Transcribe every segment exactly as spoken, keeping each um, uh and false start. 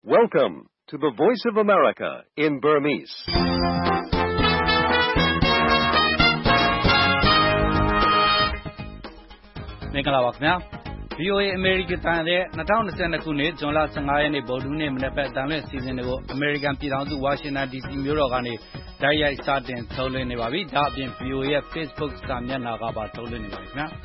Welcome to the Voice of America in Burmese. ။မင်္ဂလာပါခင်ဗျာ။ V O A အမေရိကန်တန်တဲ့၂၀၂၂ခုနှစ်ဇွန်လ၁၅ရက်နေ့ဗုဒ္ဓဟူးနေ့မနက်ဘက်အတန်လွင့်စီစဉ်တွေကိုအမေရိကန်ပြည်ထောင်စုဝါရှင်တန် D C မြို့တော်ကနေတိုက်ရိုက်စတင်ထုတ်လွှင့်နေပါပြီ။ဒါအပြင် V O A ရဲ့ Facebook စာမျက်နှာကပါထုတ်လွှင့်နေပါပြီခင်ဗျာ။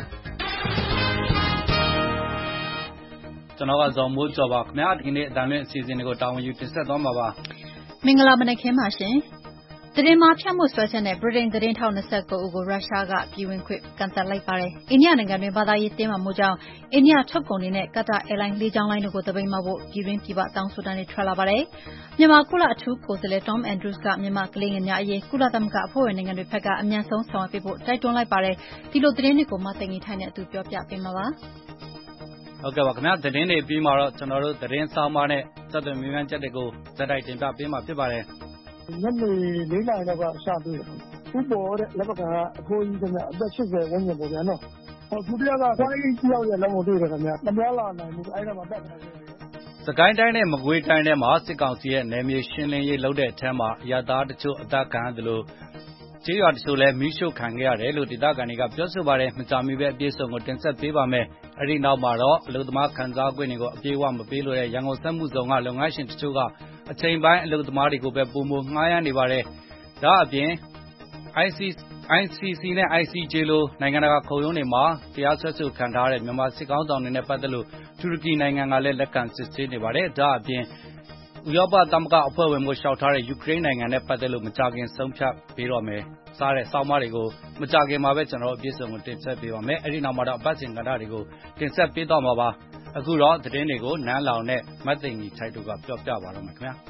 ကျွန်တော်ကဇော်မိုးကျော်ပါခင်ဗျာ။ဒီနေ့အတန်လွင့်အစီအစဉ်တွေကိုတာဝန်ယူတင်ဆက်သွားမှာပါ။မင်္ဂလာမနက်ခင်းပါရှင်။သတင်းမှားဖြန့်မှုစွဲချက်နဲ့ဗြိတိန်သတင်းထောက်၂၉ဦးကိုရုရှားကပြည်ဝင်ခွင့်ကန့်သတ်လိုက်ပါတယ်။အိန္ဒိယနိုင်ငံတွင်ဘာသာရေးတင်းမာမှုကြောင့်အိန္ဒိယထုတ်ကုန်တွေနဲ့ကတ္တာအဲလိုင်းလေကြောင်းလိုင်းတို့ကိုတပိတ်မှောက်ဖို့ပြည်တွင်းပြည်ပတောင်းဆိုတမ်းတွေထွက်လာပါတယ်။မြန်မာကုလအထူးကိုယ်စားလှယ် Tom Andrews ကမြန်မာကလေးငယ်များအရေးကုလသမဂ္ဂအဖွဲ့ဝင်နိုင်ငံတွေဘက်ကအမြန်ဆုံးဆောင်ရွက်ပေးဖို့တိုက်တွန်းလိုက်ပါတယ်။ဒီလိုသတင်းတွေကိုမသိင်္ဂီထိုင်းနဲ့အတူပြောပြပေးမှာပါ။ဟုတ်ကဲ့ပါခင်ဗျာသတင်းတွေပြီးမှတော့ကျွန်တော်တို့သတင်းဆောင်မနဲ့သက်သွယ်မြင်မြန်ချက်တွေကိုဇက်တိုက်တင်ပြပေးမှာဖြစ်ပါတယ်ညနေလေးနာရီလောက်ကစတွေ့တယ်။ဥပေါ်တဲ့လက်ပကကအဖိုးကြီးတွေနဲ့အသက်၈၀ဝန်းကျင်ပေါ့ဗျာနော်။ဟောဒုတိယကဖိုင်းကြီးရောက်ရဲ့လုံးဝတွေ့တယ်ခင်ဗျာ။မများလာနိုင်ဘူးအဲ့ဒါမှတက်တယ်။စကိုင်းတိုင်းနဲ့မကွေးတိုင်းထဲမှာစစ်ကောင်စီရဲ့နယ်မြေရှင်းလင်းရေးလုပ်တဲ့အထက်မှာရတာတချို့အသက်ခံရတယ်လို့ကျေးရွာတချို့လည်းမိရှုခံခဲ့ရတယ်လို့ဒေသခံတွေကပြောဆိုပါတယ်။မကြာမီပဲအပြည့်စုံကိုတင်ဆက်ပေးပါမယ်။အဲဒီနောက်မှာတော့အလုသမားခံစား권တွေကိုအပြေအဝမပေးလို့တဲ့ရန်ကုန်စက်မှုဇုံကလုပ်ငန်းရှင်တချို့ကအချိန်ပိုင်းအလုသမားတွေကိုပဲပုံမငှားရမ်းနေပါတယ်။ဒါအပြင် I C C နဲ့ I C J လိုနိုင်ငံတကာခုံရုံးတွေမှာတရားစွဲဆိုခံထားတဲ့မြန်မာစစ်ကောင်းဆောင်တွေနဲ့ပတ်သက်လို့တူရကီနိုင်ငံကလည်းလက်ခံစစ်ဆေးနေပါတယ်။ဒါအပြင်ဥရောပသမဂ္ဂအဖွဲ့ဝင်မှုလျှောက်ထားတဲ့ယူကရိန်းနိုင်ငံနဲ့ပတ်သက်လို့မကြခင်ဆုံးဖြတ်ပေးတော့မယ်။စားတဲ့စောင်းမတွေကိုမကြခင်မှာပဲကျွန်တော်တို့အပြည့်စုံကိုတင်ဆက်ပေးပါမယ်။အဲဒီနောက်မှာတော့အပတ်စဉ်ကဏ္ဍတွေကိုတင်ဆက်ပေးတော့မှာပါ။အခုတော့သတင်းတွေကိုနန်းလောင်နဲ့မသိင်ကြီးထိုက်တို့ကပြောပြပါတော့မယ်ခင်ဗျာ။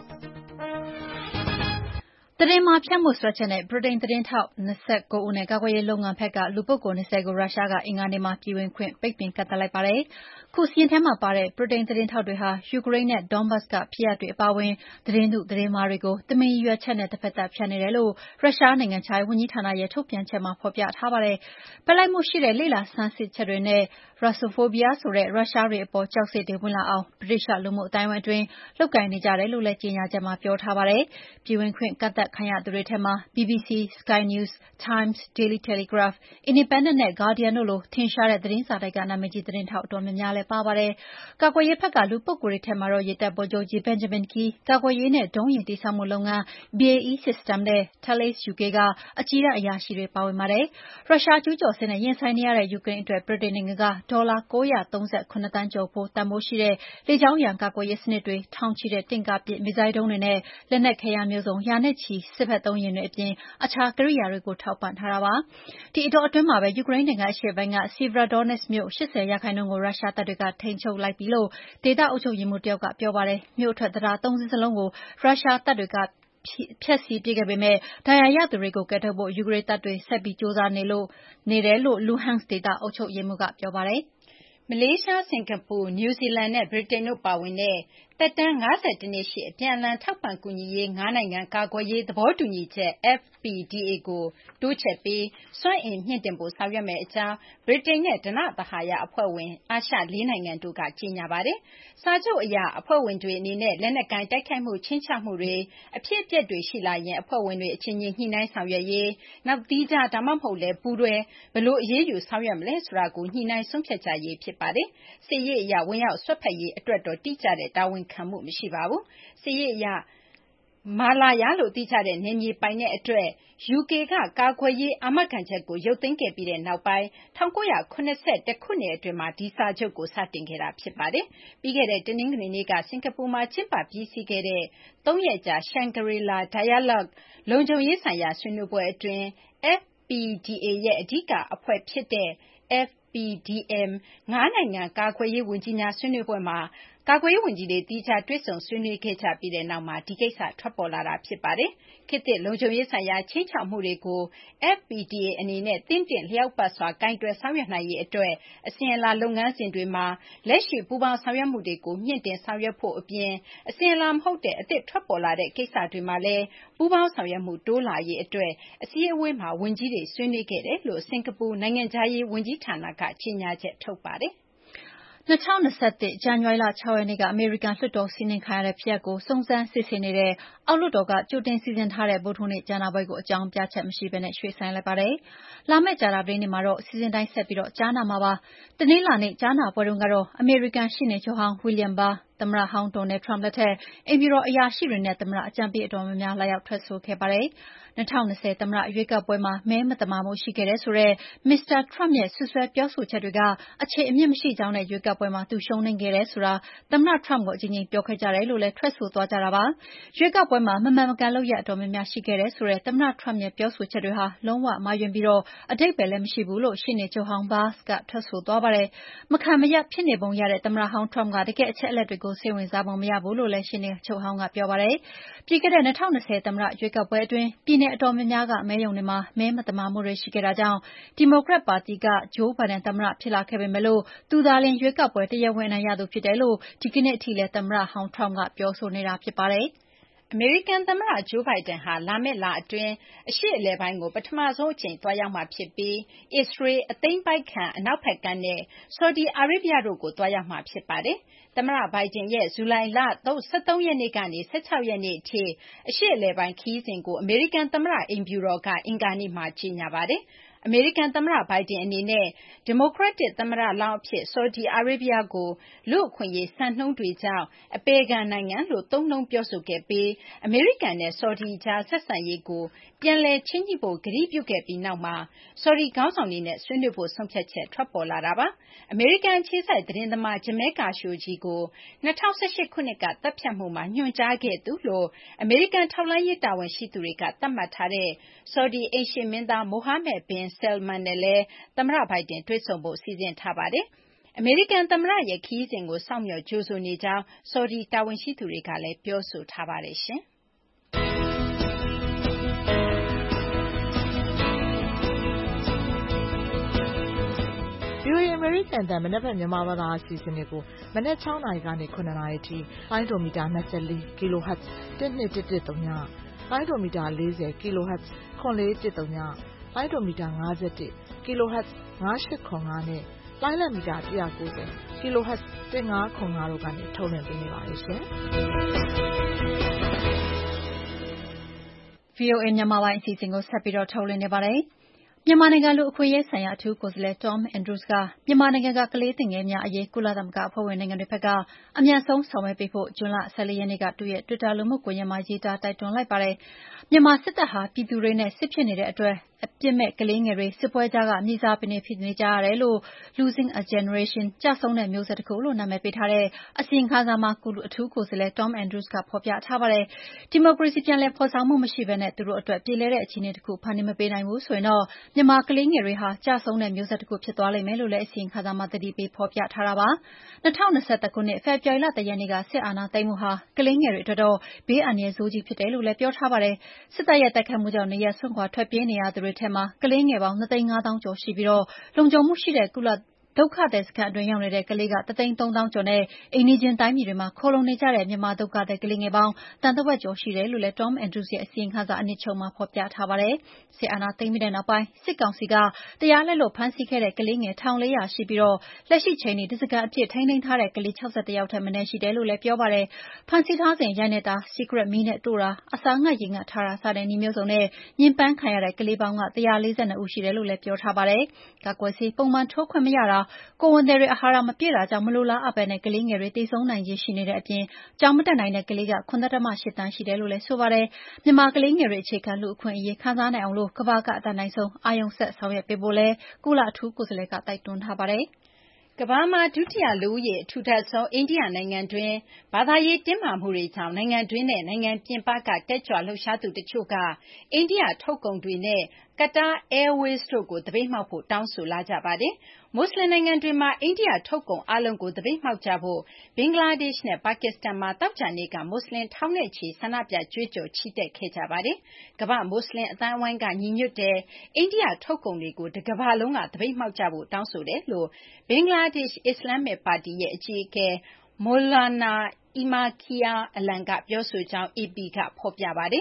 သတင်းမှားဖြန့်မှုစွဲချက်နဲ့ဗြိတိန်သတင်းထောက်၂၉ဦးနဲ့ကာကွယ်ရေးလုပ်ငန်းဘက်ကလူပုဂ္ဂိုလ်၂၀ကိုရုရှားကအင်္ဂါနေ့မှာပြည်ဝင်ခွင့်ပိတ်ပင်ကန့်သတ်လိုက်ပါတယ်။ခုစီးရင်ထဲမှာပါတဲ့ဗြိတိန်သတင်းထောက်တွေဟာယူကရိန်းနဲ့ဒေါန်ဘတ်စ်ကဖြစ်ရပ်တွေအပါအဝင်သတင်းတုသတင်းမှားတွေကိုတမင်ရည်ရွယ်ချက်နဲ့တစ်ဖက်သတ်ဖြန့်နေတယ်လို့ရုရှားနိုင်ငံခြားရေးဝန်ကြီးဌာနရဲ့ထုတ်ပြန်ချက်မှာဖော်ပြထားပါတယ်။ပလိုက်မှုရှိတဲ့လေ့လာဆန်းစစ်ချက်တွေနဲ့ Russophobia ဆိုတဲ့ရုရှားတွေအပေါ်ကြောက်စိတ်တွေဝင်လာအောင်ဗြိတိသျှလူမှုအတိုင်းအဝိုင်းအတွင်းလုပ်ကိုင်နေကြတယ်လို့လည်းကြေညာချက်မှာပြောထားပါတယ်။ပြည်ဝင်ခွင့်ကန့်သတ်ခံရသူတွေထဲမှာ B B C, Sky News, Times, Daily Telegraph, Independent နဲ့ Guardian တို့လိုထင်ရှားတဲ့သတင်းစာတိုက်ကနာမည်ကြီးသတင်းထောက်အတော်များများလည်းပါပါတယ်။ကာကွယ်ရေးဘက်ကလူပုဂ္ဂိုလ်တွေထဲမှာတော့ရေတပ်ဗိုလ်ချုပ်ကြီး Benjamin Key ကာကွယ်ရေးနဲ့ဒုံးယာဉ်တည်ဆောက်မှုလုပ်ငန်း B A E Systems နဲ့ Thales U K ကအကြီးတန်းအရာရှိတွေပါဝင်ပါတယ်။ရုရှားကျူးကျော်စစ်နဲ့ရင်ဆိုင်နေရတဲ့ယူကရိန်းအတွက်ဗြိတိန်နိုင်ငံကဒေါ်လာ၉၃၇သန်းကျော်ဖိုးတန်ဖိုးရှိတဲ့လေကြောင်းရန်ကာကွယ်ရေးစနစ်တွေထောင်ချီတဲ့တင့်ကားပစ်မစ်ဇိုင်းဒုံးတွေနဲ့လက်နက်ခဲယမ်းမျိုးစုံရာနဲ့ချီစစ်ဘက်သုံးယာဉ်တွေအပြင်အခြားကိရိယာတွေကိုထောက်ပံ့ထားတာပါ။ဒီအတောအတွင်းမှာပဲယူကရိန်းနိုင်ငံအရှေ့ပိုင်းက Sievierodonetsk မြို့၈၀ရာခိုင်နှုန်းကိုရုရှားတပ်တွေကထိန်းချုပ်လိုက်ပြီလို့ဒေသအုပ်ချုပ်ရေးမှူးတယောက်ကပြောပါတယ်။မြို့အထွက်တံတားသုံးစင်းစလုံးကိုရုရှားတပ်တွေကဖျက်ဆီးပစ်ခဲ့ပေမဲ့ဒဏ်ရာရသူတွေကိုကယ်ထုတ်ဖို့ယူကရိန်းတပ်တွေဆက်ပြီးကြိုးစားနေတယ်လို့ Luhansk ဒေသအုပ်ချုပ်ရေးမှူးကပြောပါတယ်။မလေးရှား၊စင်ကာပူ၊နယူးဇီလန်နဲ့ဗြိတိန်တို့ပါဝင်တဲ့သက်တမ်း၅၁နှစ်ရှိအပြန်အလှန်ထောက်ပံ့ကူညီရေးငါးနိုင်ငံကာကွယ်ရေးသဘောတူညီချက် F P D A ကိုတိုးချဲ့ပြီးစွမ်းအင်မြှင့်တင်ဖို့ဆောင်ရွက်မယ့်အကြောင်းဗြိတိန်နဲ့ဓနသဟာယအဖွဲ့ဝင်အာရှလေးနိုင်ငံတို့ကကြေညာပါတယ်။စာချုပ်အရအဖွဲ့ဝင်တွေအနေနဲ့လက်နက်ကိုင်တိုက်ခိုက်မှုခြိမ်းခြောက်မှုတွေအဖြစ်အပျက်တွေရှိလာရင်အဖွဲ့ဝင်တွေအချင်းချင်းညှိနှိုင်းဆောင်ရွက်ရေးနောက်သီးခြားဒါမှမဟုတ်လည်းပူးတွဲဘယ်လိုအရေးယူဆောင်ရွက်မလဲဆိုတာကိုညှိနှိုင်းဆုံးဖြတ်ကြရေးဖြစ်ပါတယ်။စစ်ရေးအရဝင်ရောက်စွက်ဖက်ရေးအတွက်တော့တိကျတဲ့တာဝန်ခံမှုမရှိပါဘူး။စစ်ရေးအရမာလာယာလို့သိကြတဲ့နယ်မြေပိုင်တဲ့အတွက် U K ကကာကွယ်ရေးအာမခံချက်ကိုရုပ်သိမ်းခဲ့ပြီးတဲ့နောက်ပိုင်း၁၉၇၁ခုနှစ်အတွင်းမှာဒီစာချုပ်ကိုစတင်ခဲ့တာဖြစ်ပါတယ်။ပြီးခဲ့တဲ့တနင်္ဂနွေနေ့ကစင်ကာပူမှာကျင်းပပြီးစီးခဲ့တဲ့သုံးရက်ကြာ Shangri-La Dialogue လုံခြုံရေးဆိုင်ရာဆွေးနွေးပွဲအတွင်း F P D A ရဲ့အဓိကအဖွဲ့ဖြစ်တဲ့ F P D M ငါးနိုင်ငံကာကွယ်ရေးဝန်ကြီးများဆွေးနွေးပွဲမှာကာကွယ်ရေးဝန်ကြီးတွေသီးခြားတွေ့ဆုံဆွေးနွေးခဲ့ကြပြီးတဲ့နောက်မှာဒီကိစ္စထွက်ပေါ်လာတာဖြစ်ပါတယ်။ခေတ်သစ်လုံခြုံရေးဆိုင်ရာခြိမ်းခြောက်မှုတွေကို F P D A အနေနဲ့သင့်တင့်လျောက်ပတ်စွာကိုင်တွယ်ဆောင်ရွက်နိုင်ရေးအတွက်အစဉ်အလာလုပ်ငန်းစဉ်တွေမှာလက်ရှိပူးပေါင်းဆောင်ရွက်မှုတွေကိုမြှင့်တင်ဆောင်ရွက်ဖို့အပြင်အစဉ်အလာမဟုတ်တဲ့အသစ်ထွက်ပေါ်လာတဲ့ကိစ္စတွေမှာလည်းပူးပေါင်းဆောင်ရွက်မှုတိုးလာရေးအတွက်အစည်းအဝေးမှာဝန်ကြီးတွေဆွေးနွေးခဲ့တယ်လို့စင်ကာပူနိုင်ငံခြားရေးဝန်ကြီးဌာနကကြေညာချက်ထုတ်ပါတယ်။၂၀၂၁ ဇန်နဝါရီလ ၆ ရက်နေ့ကအမေရိကန်လွှတ်တော်စီးနင်းခံရတဲ့ဖြစ်ရပ်ကိုစုံစမ်းစစ်ဆေးနေတဲ့အောက်လွှတ်တော်ကကြိုတင်စီစဉ်ထားတဲ့ဗုဒ္ဓဟူးနေ့ကြားနာပွဲကိုအကြောင်းပြချက်မရှိဘဲရွှေ့ဆိုင်းလိုက်ပါတယ်။လာမယ့်ကြာသပတေးနေ့မှာတော့အစီအစဉ်အတိုင်းဆက်ပြီးကြားနာမှာပါ။တနင်္လာနေ့ကြားနာပွဲတုန်းကတော့အမေရိကန်ရှေ့နေချုပ်ဟောင်း William Barr ၊သမ္မတဟောင်း Donald Trump လက်ထက်အိမ်ဖြူတော်အရာရှိတွေနဲ့သမ္မတအကြံပေးအတော်များများလာရောက်ထွက်ဆိုခဲ့ပါတယ်။၂၀၂၀သမ္မတရွေးကောက်ပွဲမှာမဲမသမာမှုရှိခဲ့တယ်ဆိုတဲ့မစ္စတာ Trump ရဲ့စွပ်စွဲပြောဆိုချက်တွေကအခြေအမြစ်မရှိကြောင်းနဲ့ရွေးကောက်ပွဲမှာသူရှုံးနိမ့်ခဲ့တယ်ဆိုတာသမ္မတ Trump ကိုအကြိမ်ကြိမ်ပြောခဲ့ကြတယ်လို့လည်းထွက်ဆိုသွားကြတာပါ။ရွေးကောက်ပွဲမှာမမှန်မကန်လုပ်ရပ်အတော်များများရှိခဲ့တယ်ဆိုတဲ့သမ္မတ Trump ရဲ့ပြောဆိုချက်တွေဟာလုံးဝမှားယွင်းပြီးအဓိပ္ပါယ်လည်းမရှိဘူးလို့ရှေ့နေချုပ်ဟောင်း Barr ကထွက်ဆိုသွားပါတယ်။မခံမရပ်ဖြစ်နေပုံရတဲ့သမ္မတဟောင်း Trump ကတကယ့်အချက်အလက်တွေကိုစိတ်ဝင်စားပုံမရဘူးလို့လည်းရှေ့နေချုပ်ဟောင်းကပြောပါတယ်။ပြီးခဲ့တဲ့၂၀၂၀သမ္မတရွေးကောက်ပွဲအတွင်းပြည်နယ်အတော်များများကမဲရုံတွေမှာမဲမသမာမှုတွေရှိခဲ့တာကြောင့်ဒီမိုကရက်ပါတီက Joe Biden သမ္မတဖြစ်လာခဲ့ပေမယ့်သူသာလျှင်ရွေးကောက်ပွဲတရားဝင်အနိုင်ရသူဖြစ်တယ်လို့ဒီကနေ့အထိလည်းသမ္မတဟောင်း Trump ကပြောဆိုနေတာဖြစ်ပါတယ်။အမေရိကန်သမ္မတ Joe Biden ဟာလာမယ့်လအတွင်းအရှေ့အလယ်ပိုင်းကိုပထမဆုံးအကြိမ်သွားရောက်မှာဖြစ်ပြီးအစ္စရေးအသိမ်းပိုက်ခံအနောက်ဘက်ကမ်းနဲ့ဆော်ဒီအာရေးဗျတို့ကိုသွားရောက်မှာဖြစ်ပါတယ်။သမ္မတ Biden ရဲ့ဇူလိုင်လ၁၃ရက်နေ့ကနေ၁၆ရက်နေ့အထိအရှေ့အလယ်ပိုင်းခရီးစဉ်ကိုအမေရိကန်သမ္မတအိမ်ဖြူတော်ကအင်္ဂါနေ့မှာကြေညာပါတယ်။အမေရိကန်သမ္မတ Biden အနေနဲ့ဒီမိုကရက်တစ်သမ္မတလောင်းအဖြစ်ဆော်ဒီအာရေးဗျကိုလူ့အခွင့်အရေးစံနှုန်းတွေကြောင့်အပယ်ခံနိုင်ငံလို့သုံးနှုန်းပြောဆိုခဲ့ပြီးအမေရိကန်နဲ့ဆော်ဒီကြားဆက်ဆံရေးကိုပြန်လည်ချိန်းညှိဖို့ကတိပြုခဲ့ပြီးနောက်မှာဆော်ဒီခေါင်းဆောင်တွေနဲ့ဆွေးနွေးဖို့ဆုံးဖြတ်ချက်ထွက်ပေါ်လာတာပါ။အမေရိကန်အခြေစိုက်သတင်းသမား Jamal Khashoggi ကို၂၀၁၈ခုနှစ်ကသတ်ဖြတ်မှုမှာညွှန်ကြားခဲ့သူလို့အမေရိကန်ထောက်လှမ်းရေးတာဝန်ရှိသူတွေကသတ်မှတ်ထားတဲ့ဆော်ဒီအိမ်ရှေ့မင်းသား Mohammed bin Salman နဲ့လည်းသမ္မတ Biden တွေ့ဆုံဖို့စီစဉ်ထားပါတယ်။အမေရိကန်သမ္မတရဲ့ခရီးစဉ်ကိုစောင့်မျှော်ကြိုဆိုနေကြောင်းဆော်ဒီတာဝန်ရှိသူတွေကလည်းပြောဆိုထားပါတယ်။ရှင်။ VOA အမေရိကန်အသံမနက်ဖြန်မြန်မာဘာသာအစီအစဉ်တွေကိုမနက်၆နာရီကနေ၇နာရီထိလိုင်းဒိုမီတာ၂၄ kHz တစ်၂၁၁၃ညလိုင်းဒိုမီတာ၄၀ kHz ခွန်လေး၁၁၃ညလိုင်းဒိုမီတာ၅၁ kHz ၅၈၇၅နဲ့လိုင်းလံမီတာ၁၉၀ kHz ၁၅၇၅တို့ကနေထုတ်လွှင့်ပေးနေပါတယ်ရှင်။ VOA မြန်မာပိုင်းအစီအစဉ်ကိုဆက်ပြီးထုတ်လွှင့်နေပါတယ်။မြန်မာနိုင်ငံလူ့အခွင့်အရေးဆိုင်ရာအထူးကိုယ်စားလှယ် Tom Andrews ကမြန်မာနိုင်ငံကကလေးသူငယ်များအရေးကုလသမဂ္ဂအဖွဲ့ဝင်နိုင်ငံတွေဘက်ကအမြန်ဆုံးဆောင်ရွက်ပေးဖို့ဇွန်လ၁၄ရက်နေ့ကသူ့ရဲ့တွစ်တာလူမှုကွန်ရက်မှာရေးသားတိုက်တွန်းလိုက်ပါတယ်။မြန်မာစစ်တပ်ဟာပြည်သူတွေနဲ့စစ်ဖြစ်နေတဲ့အတွက်အပြစ်မဲ့ကလေးငယ်တွေစစ်ပွဲကြားကမြေစာပင်တွေဖြစ်နေကြရတယ်လို့ Losing a Generation ကျဆုံးတဲ့မျိုးဆက်တစ်ခုလို့နာမည်ပေးထားတဲ့အစီရင်ခံစာမှာကုလအထူးကိုယ်စားလှယ် Tom Andrews ကဖော်ပြထားပါတယ်။ဒီမိုကရေစီပြန်လည်ဖော်ဆောင်မှုမရှိဘဲနဲ့သူတို့အတွက်ပြေလည်တဲ့အခြေအနေတစ်ခုဖန်တီးမပေးနိုင်ဘူးဆိုရင်တော့မြန်မာကလေးငယ်တွေဟာကျဆုံးတဲ့မျိုးဆက်တစ်ခုဖြစ်သွားလိမ့်မယ်လို့လည်းအစီရင်ခံစာမှာသတိပေးဖော်ပြထားတာပါ။၂၀၂၁ခုနှစ်ဖေဖော်ဝါရီလ၁ရက်နေ့ကစစ်အာဏာသိမ်းမှုဟာကလေးငယ်တွေအတွက်တော့ဘေးအန္တရာယ်ဆိုးကြီးဖြစ်တယ်လို့လည်းပြောထားပါတယ်။စစ်တပ်ရဲ့တိုက်ခိုက်မှုကြောင့်နေရပ်စွန့်ခွာထွက်ပြေးနေရသူတွေထဲမှာကလေးငယ်ပေါင်း၂သိန်းငါးသောင်းကျော်ရှိပြီးလုံခြုံမှုရှိတဲ့ကုလဒုက္ခသည်စခန်းအတွင်းရောက်နေတဲ့ကလေးကတသိန်းသုံးသောင်းကျော်နဲ့အိမ်နီးချင်းတိုင်းပြည်တွေမှာခိုလှုံနေကြတဲ့မြန်မာဒုက္ခသည်ကလေးငယ်ပေါင်းတန်တဝက်ကျော်ရှိတယ်လို့လည်း Tom Andrews ရဲ့အစီရင်ခံစာအနှစ်ချုပ်မှာဖော်ပြထားပါတယ်။စစ်အာဏာသိမ်းပြီးတဲ့နောက်ပိုင်းစစ်ကောင်စီကတရားလက်လွတ်ဖမ်းဆီးခဲ့တဲ့ကလေးငယ်၁၄၀၀ရှိပြီးလက်ရှိချိန်ထိဓားစာခံအဖြစ်ထိန်းသိမ်းထားတဲ့ကလေး၆၁ယောက်ထက်မနည်းရှိတယ်လို့လည်းပြောပါတယ်။ဖမ်းဆီးထားစဉ်ရိုက်နှက်တာ၊စီးကရက်မီးနဲ့တို့တာ၊အစာငတ်ရေငတ်ထားတာစတဲ့နည်းမျိုးစုံနဲ့ညှဉ်းပန်းခံရတဲ့ကလေးပေါင်းက၁၄၂ဦးရှိတယ်လို့လည်းပြောထားပါတယ်။ကာကွယ်ဆေးပုံမှန်ထိုးခွင့်မရတာ၊ကိုယ်ဝန်သည်တွေအာဟာရမပြည့်တာကြောင့်မလိုလားအပ်ဘဲကလေးငယ်တွေသေဆုံးနိုင်ခြေရှိနေတဲ့အပြင်ကျောင်းမတက်နိုင်တဲ့ကလေးက၇.၈သန်းရှိတယ်လို့လည်းဆိုပါတယ်။မြန်မာကလေးငယ်တွေအခြေခံလူ့အခွင့်အရေးခံစားနိုင်အောင်ကမ္ဘာကအတတ်နိုင်ဆုံးအာရုံစိုက်ဆောင်ရွက်ပေးဖို့လည်းကုလအထူးကိုယ်စားလှယ်ကတိုက်တွန်းထားပါတယ်။ကမ္ဘာမှာဒုတိယလူဦးရေအထူထပ်ဆုံးအိန္ဒိယနိုင်ငံတွင်းဘာသာရေးတင်းမာမှုတွေကြောင့်နိုင်ငံတွင်းနဲ့နိုင်ငံပြင်ပကတက်ကြွလှုပ်ရှားသူတချို့ကအိန္ဒိယထုတ်ကုန်တွေနဲ့ Qatar Airways တို့ကိုသပိတ်မှောက်ဖို့တောင်းဆိုလာကြပါတယ်။မွတ်စလင်နိုင်ငံတွေမှာအိန္ဒိယထုတ်ကုန်အားလုံးကိုသပိတ်မှောက်ကြဖို့ဘင်္ဂလားဒေ့ရှ်နဲ့ပါကစ္စတန်မှာသောကြာနေ့ကမွတ်စလင်ထောင်နဲ့ချီဆန္ဒပြကြွေးကြော်ချီတက်ခဲ့ကြပါတယ်။ကမ္ဘာ့မွတ်စလင်အသိုင်းအဝိုင်းကညီညွတ်တဲ့အိန္ဒိယထုတ်ကုန်တွေကိုတကမ္ဘာလုံးကသပိတ်မှောက်ကြဖို့တောင်းဆိုတယ်လို့ဘင်္ဂလားဒေ့ရှ်အစ္စလာမစ်ပါတီရဲ့အကြီးအကဲ Maulana Emakiya Alan ကပြောဆိုကြောင်း အေပီ ကဖော်ပြပါတယ်။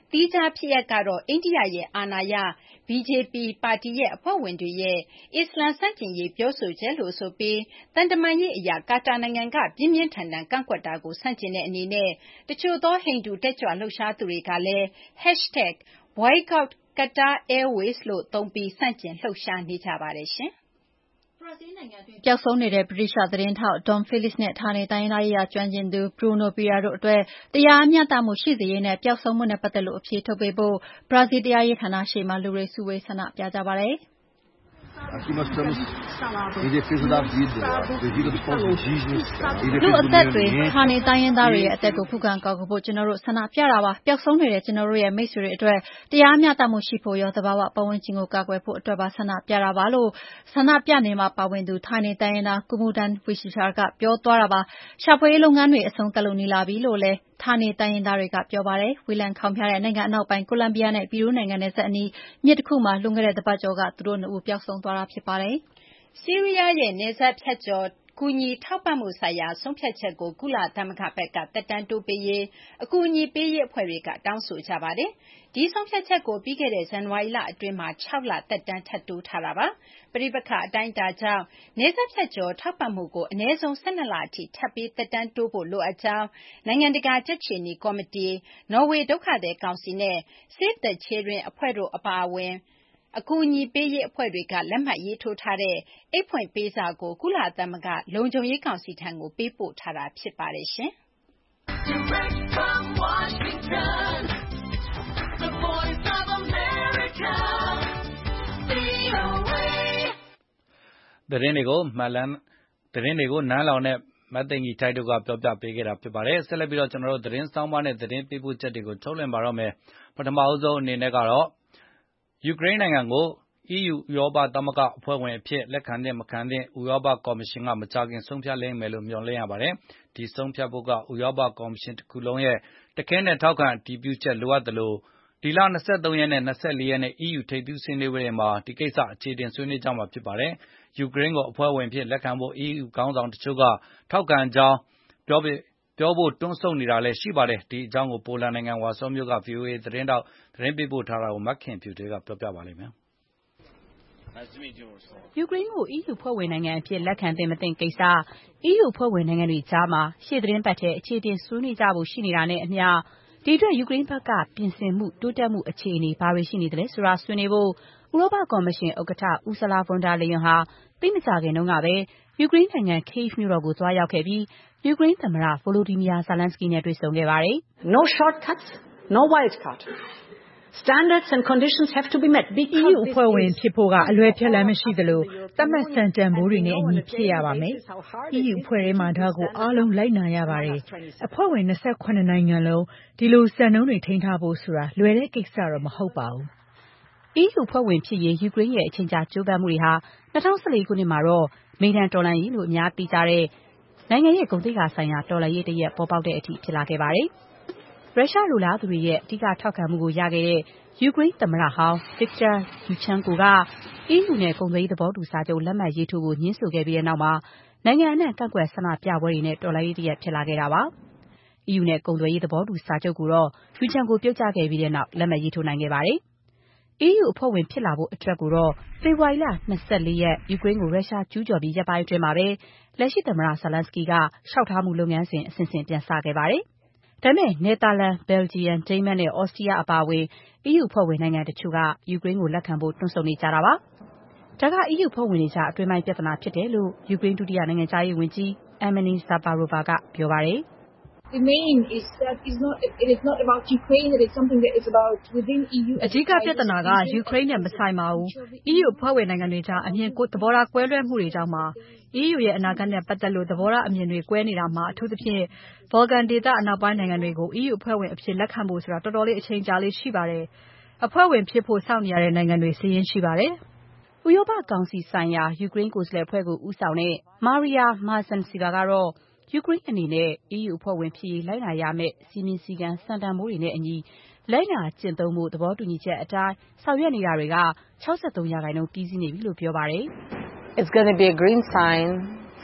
သီးခြားဖြစ်ရပ်ကတော့အိန္ဒိယရဲ့အာဏာရ B J P ပါတီရဲ့အဖွဲ့ဝင်တွေရဲ့အစ္စလာမ်ဆန့်ကျင်ရေးပြောဆိုချက်လို့ဆိုပြီးသံတမန်ရေးအရာကာတာနိုင်ငံကပြင်းပြင်းထန်ထန်ကန့်ကွက်တာကိုဆန့်ကျင်တဲ့အနေနဲ့တချို့သောဟိန္ဒူတက်ကြွလှုပ်ရှားသူတွေကလည်း hashtag boycott Qatar Airways လို့သုံးပြီးဆန့်ကျင်လှုပ်ရှားနေကြပါတယ်ရှင်။ပျောက်ဆုံးနေတဲ့ဗြိတိသျှသတင်းထောက် Dom Phillips နဲ့ဌာနေတိုင်းရင်းသားရေးရာကျွမ်းကျင်သူ Bruno Pereira တို့အတွက်တရားမျှတမှုရှိစေရေးနဲ့ပျောက်ဆုံးမှုနဲ့ပတ်သက်လို့အဖြေထုတ်ပေးဖို့ဘရာဇီးတရားရေးဌာနရှေ့မှာလူတွေစုဝေးဆန္ဒပြကြပါတယ်။ Aqui nós estamos em defesa da vida, da vida dos povos indígenas, em လူ defesa အ do သက် meio တွေ ambiente. ဌာနေတိုင်းရင်းသားတွေရဲ့အသက်ကိုခုခံကာကွယ်ဖို့ကျွန်တော်တို့ဆန္ဒပြတာပါပျောက်ဆုံးနေတဲ့ကျွန်တော်တို့ရဲ့မိတ်ဆွေတွေအတွက်တရားမျှတမှုရှိဖို့ရောသဘာဝပတ်ဝန်းကျင်ကိုကာကွယ်ဖို့အတွက်ပါဆန္ဒပြတာပါလို့ဆန္ဒပြနေမှာပါဝင်သူဌာနေတိုင်းရင်းသား Kumudan Wisishar ကပြောသွားတာပါရှာဖွေရေးလုပ်ငန်းတွေအဆုံးသတ်လို့နေလာပြီလို့လည်းဌာနေတိုင်းရင်းသားတွေကပြောပါတယ်ဝီလန်ခေါင်ဖျားတဲ့နိုင်ငံအနောက်ပိုင်းကိုလံဘီယာနဲ့ပီရူးနိုင်ငံနယ်စပ်အနီးမြစ်တစ်ခုမှာလွန်ခဲ့တဲ့တပတ်ကျော်ကသူတို့နှစ်ဦးပျောက်ဆုံးသွားတာဖြစ်ပါတယ်ဆီးရီးယားရဲ့နယ်စပ်ဖြတ်ကျော်ကူညီထောက်ပံ့မှုဆိုင်ရာဆုံးဖြတ်ချက်ကိုကုလသမဂ္ဂဘက်ကတက်တန်းတိုးပေးရေးအကူအညီပေးရေးအဖွဲ့တွေကတောင်းဆိုကြပါတယ်။ဒီဆုံးဖြတ်ချက်ကိုပြီးခဲ့တဲ့ဇန်နဝါရီလအတွင်းမှာ၆လတက်တန်းထပ်တိုးထားတာပါ။ပဋိပက္ခအတိုင်းအတာကြောင့်နယ်စပ်ဖြတ်ကျော်ထောက်ပံ့မှုကိုအနည်းဆုံး၁၂လအထိထပ်ပြီးတက်တန်းတိုးဖို့လိုအပ်ကြောင်းနိုင်ငံတကာကြက်ခြေနီကော်မတီနော်ဝေဒုက္ခသည်ကောင်စီနဲ့ Save the Children အဖွဲ့တို့အပါအဝင်အကူအညီပေးရေးအဖွဲ့တွေကလက်မှတ်ရေးထိုးထားတဲ့အိတ်ဖွင့်ပေးစာကိုကုလသမဂ္ဂလုံခြုံရေးကောင်စီထံကိုပေးပို့ထားတာဖြစ်ပါတယ်ရှင်။ Direct from Washington, the voice of America, V O A သတင်းတွေကိုမှတ်လန်းသတင်းတွေကိုနန်းလောင်နဲ့မတ်သိင်္ဂီထိုက်တို့ကပြောပြပေးခဲ့တာဖြစ်ပါတယ်ဆက်လက်ပြီးတော့ကျွန်တော်တို့သတင်းဆောင်ပါနဲ့သတင်းပေးပို့ချက်တွေကိုထုတ်လွှင့်ပါတော့မယ်ပထမအဆုံးအနေနဲ့ကတော့ယူကရိန်းနိုင်ငံကို အီးယူဥရောပသမဂ္ဂအဖွဲ့ဝင်အဖြစ်လက်ခံသင့်မခံသင့်ဥရောပကော်မရှင်ကမကြာခင်ဆုံးဖြတ်လိမ့်မယ်လို့မျှော်လင့်ရပါတယ်။ဒီဆုံးဖြတ်ဖို့ကဥရောပကော်မရှင်တစ်ခုလုံးရဲ့တခဲနဲ့ထောက်ခံအတည်ပြုချက်လိုအပ်တယ်လို့ဒီလ၂၃ရက်နဲ့၂၄ရက်နေ့အီးယူထိပ်သီးဆွေးနွေးပွဲတွေမှာဒီကိစ္စအခြေတင်ဆွေးနွေးကြမှာဖြစ်ပါတယ်။ယူကရိန်းကိုအဖွဲ့ဝင်ဖြစ်လက်ခံဖို့အီးယူခေါင်းဆောင်တချို့ကထောက်ခံကြောင်းပြောပြီးပြောဖို့တွန်းဆုတ်နေတာလည်းရှိပါတယ်။ဒီအကြောင်းကိုပိုလန်နိုင်ငံဝါဆောမြို့က ဗွီအိုအေသတင်းတောက်သတင်းပေးပို့ထားတာကိုမခင်ဖြူတွေကပြောပြပါလိမ့်မယ်။ယူကရိန်းကိုအီးယူဖွဲ့ဝင်နိုင်ငံအဖြစ်လက်ခံသင့်မသင့်ကိစ္စအီးယူဖွဲ့ဝင်နိုင်ငံတွေကြားမှာရှေ့သတင်းပတ်ထဲအခြေတင်ဆွေးနွေးကြဖို့ရှိနေတာနဲ့အမျှဒီအတွက်ယူကရိန်းဘက်ကပြင်ဆင်မှုတိုးတက်မှုအခြေအနေဘာတွေရှိနေသလဲဆိုတာဆွေးနွေးဖို့ဥရောပကော်မရှင်ဥက္ကဋ္ဌဥဆလာဗွန်ဒါလေယွန်ဟာသိပ်မကြာခင်တုန်းကပဲယူကရိန်းနိုင်ငံ Kyiv မြို့တော်ကိုသွားရောက်ခဲ့ပြီးယူကရိန်းသမ္မတ Volodymyr Zelenskyy နဲ့တွေ့ဆုံခဲ့ပါတယ်။ No shortcuts, no wildcard. Standards and conditions have to be met. အီးယူအဖွဲ့ဝင်ဖြစ်ဖို့ကအလွယ်ဖြတ်လမ်းမရှိသလိုသတ်မှတ်စံတန်ဖိုးတွေနဲ့အညီဖြစ်ရပါမယ်။အီးယူအဖွဲ့ထဲမှာဒါကိုအားလုံးလိုက်နာရပါတယ်။အဖွဲ့ဝင်၂၇နိုင်ငံလုံးဒီလိုစံနှုန်းတွေထိန်းထားဖို့ဆိုတာလွယ်တဲ့ကိစ္စတော့မဟုတ်ပါဘူး။အီးယူအဖွဲ့ဝင်ဖြစ်ရေးယူကရိန်းရဲ့အချိန်ကြာကြိုးပမ်းမှုတွေဟာ၂၀၁၄ခုနှစ်မှာတော့မိဒန်တော်လှန်ရေးလို့အများသိကြတဲ့နိုင်ငံရဲ့ဂုဏ်သိက္ခာဆိုင်ရာတော်လှန်ရေးတရက်ပေါ်ပေါက်တဲ့အထိဖြစ်လာခဲ့ပါတယ်။ရုရှားလိုလားသူတွေရဲ့အဓိကထောက်ခံမှုကိုရခဲ့တဲ့ယူကရိန်းသမ္မတဟောင်း Viktor Yushchenko ကအီးယူနဲ့ကုန်သွယ်ရေးသဘောတူစာချုပ်လက်မှတ်ရေးထိုးဖို့ငြင်းဆိုခဲ့ပြီးတဲ့နောက်မှာနိုင်ငံအနှံ့ကန့်ကွက်ဆန္ဒပြပွဲတွေနဲ့တော်လှန်ရေးတရက်ဖြစ်လာခဲ့တာပါ။အီးယူနဲ့ကုန်သွယ်ရေးသဘောတူစာချုပ်ကိုတော့ Yushchenko ပြုတ်ကျခဲ့ပြီးတဲ့နောက်လက်မှတ်ရေးထိုးနိုင်ခဲ့ပါတယ်။အီးယူအဖွဲ့ဝင်ဖြစ်လာဖို့အတွက်ကိုတော့ဖေဖော်ဝါရီလ၂၄ရက်ယူကရိန်းကိုရုရှားကျူးကျော်ပြီးရက်ပိုင်းအတွင်းမှာပဲလက်ရှိသမ္မတ Zelenskyy ကလျှောက်ထားမှုလုပ်ငန်းစဉ်အဆင့်ဆင့်ပြန်စခဲ့ပါတယ်။ဒါပေမဲ့နယ်သာလန်၊ဘယ်လ်ဂျီယံ၊ဒိန်းမတ်နဲ့ဩစတြီးယားအပါအဝင်အီးယူအဖွဲ့ဝင်နိုင်ငံတချို့ကယူကရိန်းကိုလက်ခံဖို့တွန့်ဆုတ်နေကြတာပါ။ဒါကအီးယူအဖွဲ့ဝင်တွေကြားအတွင်းပိုင်းပြဿနာဖြစ်တယ်လို့ယူကရိန်းဒုတိယနိုင်ငံခြားရေးဝန်ကြီး Emanie Zafarova ကပြောပါတယ်။ The main is that it's not it is not about Ukraine it is something that is about within E U အဓိကပြဿနာကယူကရိန်းနဲ့မဆိုင်ပါဘူး။ အီးယူအဖွဲ့ဝင်နိုင်ငံတွေကြားအမြင်ကိုသဘောထားကွဲလွဲမှုတွေကြောင့်ပါ။ အီးယူရဲ့အနာဂတ်နဲ့ပတ်သက်လို့သဘောထားအမြင်တွေကွဲနေတာမှာအထူးသဖြင့်ဘော်လကန်ဒေသအနောက်ပိုင်းနိုင်ငံတွေကိုအီးယူအဖွဲ့ဝင်အဖြစ်လက်ခံဖို့ဆိုတာတော်တော်လေးအချိန်ကြာလေးရှိပါတယ်။အဖွဲ့ဝင်ဖြစ်ဖို့စောင့်နေရတဲ့နိုင်ငံတွေစာရင်းရှိပါတယ်။ဥရောပကောင်စီဆိုင်ရာယူကရိန်းကိုယ်စားလှယ်အဖွဲ့ကိုဦးဆောင်တဲ့ Maria Marzentsiva ကတော့ယူကရိန်းအနေနဲ့အီးယူအဖွဲ့ဝင်ဖြစ်ရေးလိုက်နာရမယ့်စည်းမျဉ်းစည်းကမ်းစံတန်ဖိုးတွေနဲ့အညီလိုက်နာကျင့်သုံးဖို့သဘောတူညီချက်အတိုင်းဆောင်ရွက်နေတာတွေက၆၃ရာခိုင်နှုန်းပြီးစီးနေပြီလို့ပြောပါတယ်။ It's going to be a green sign for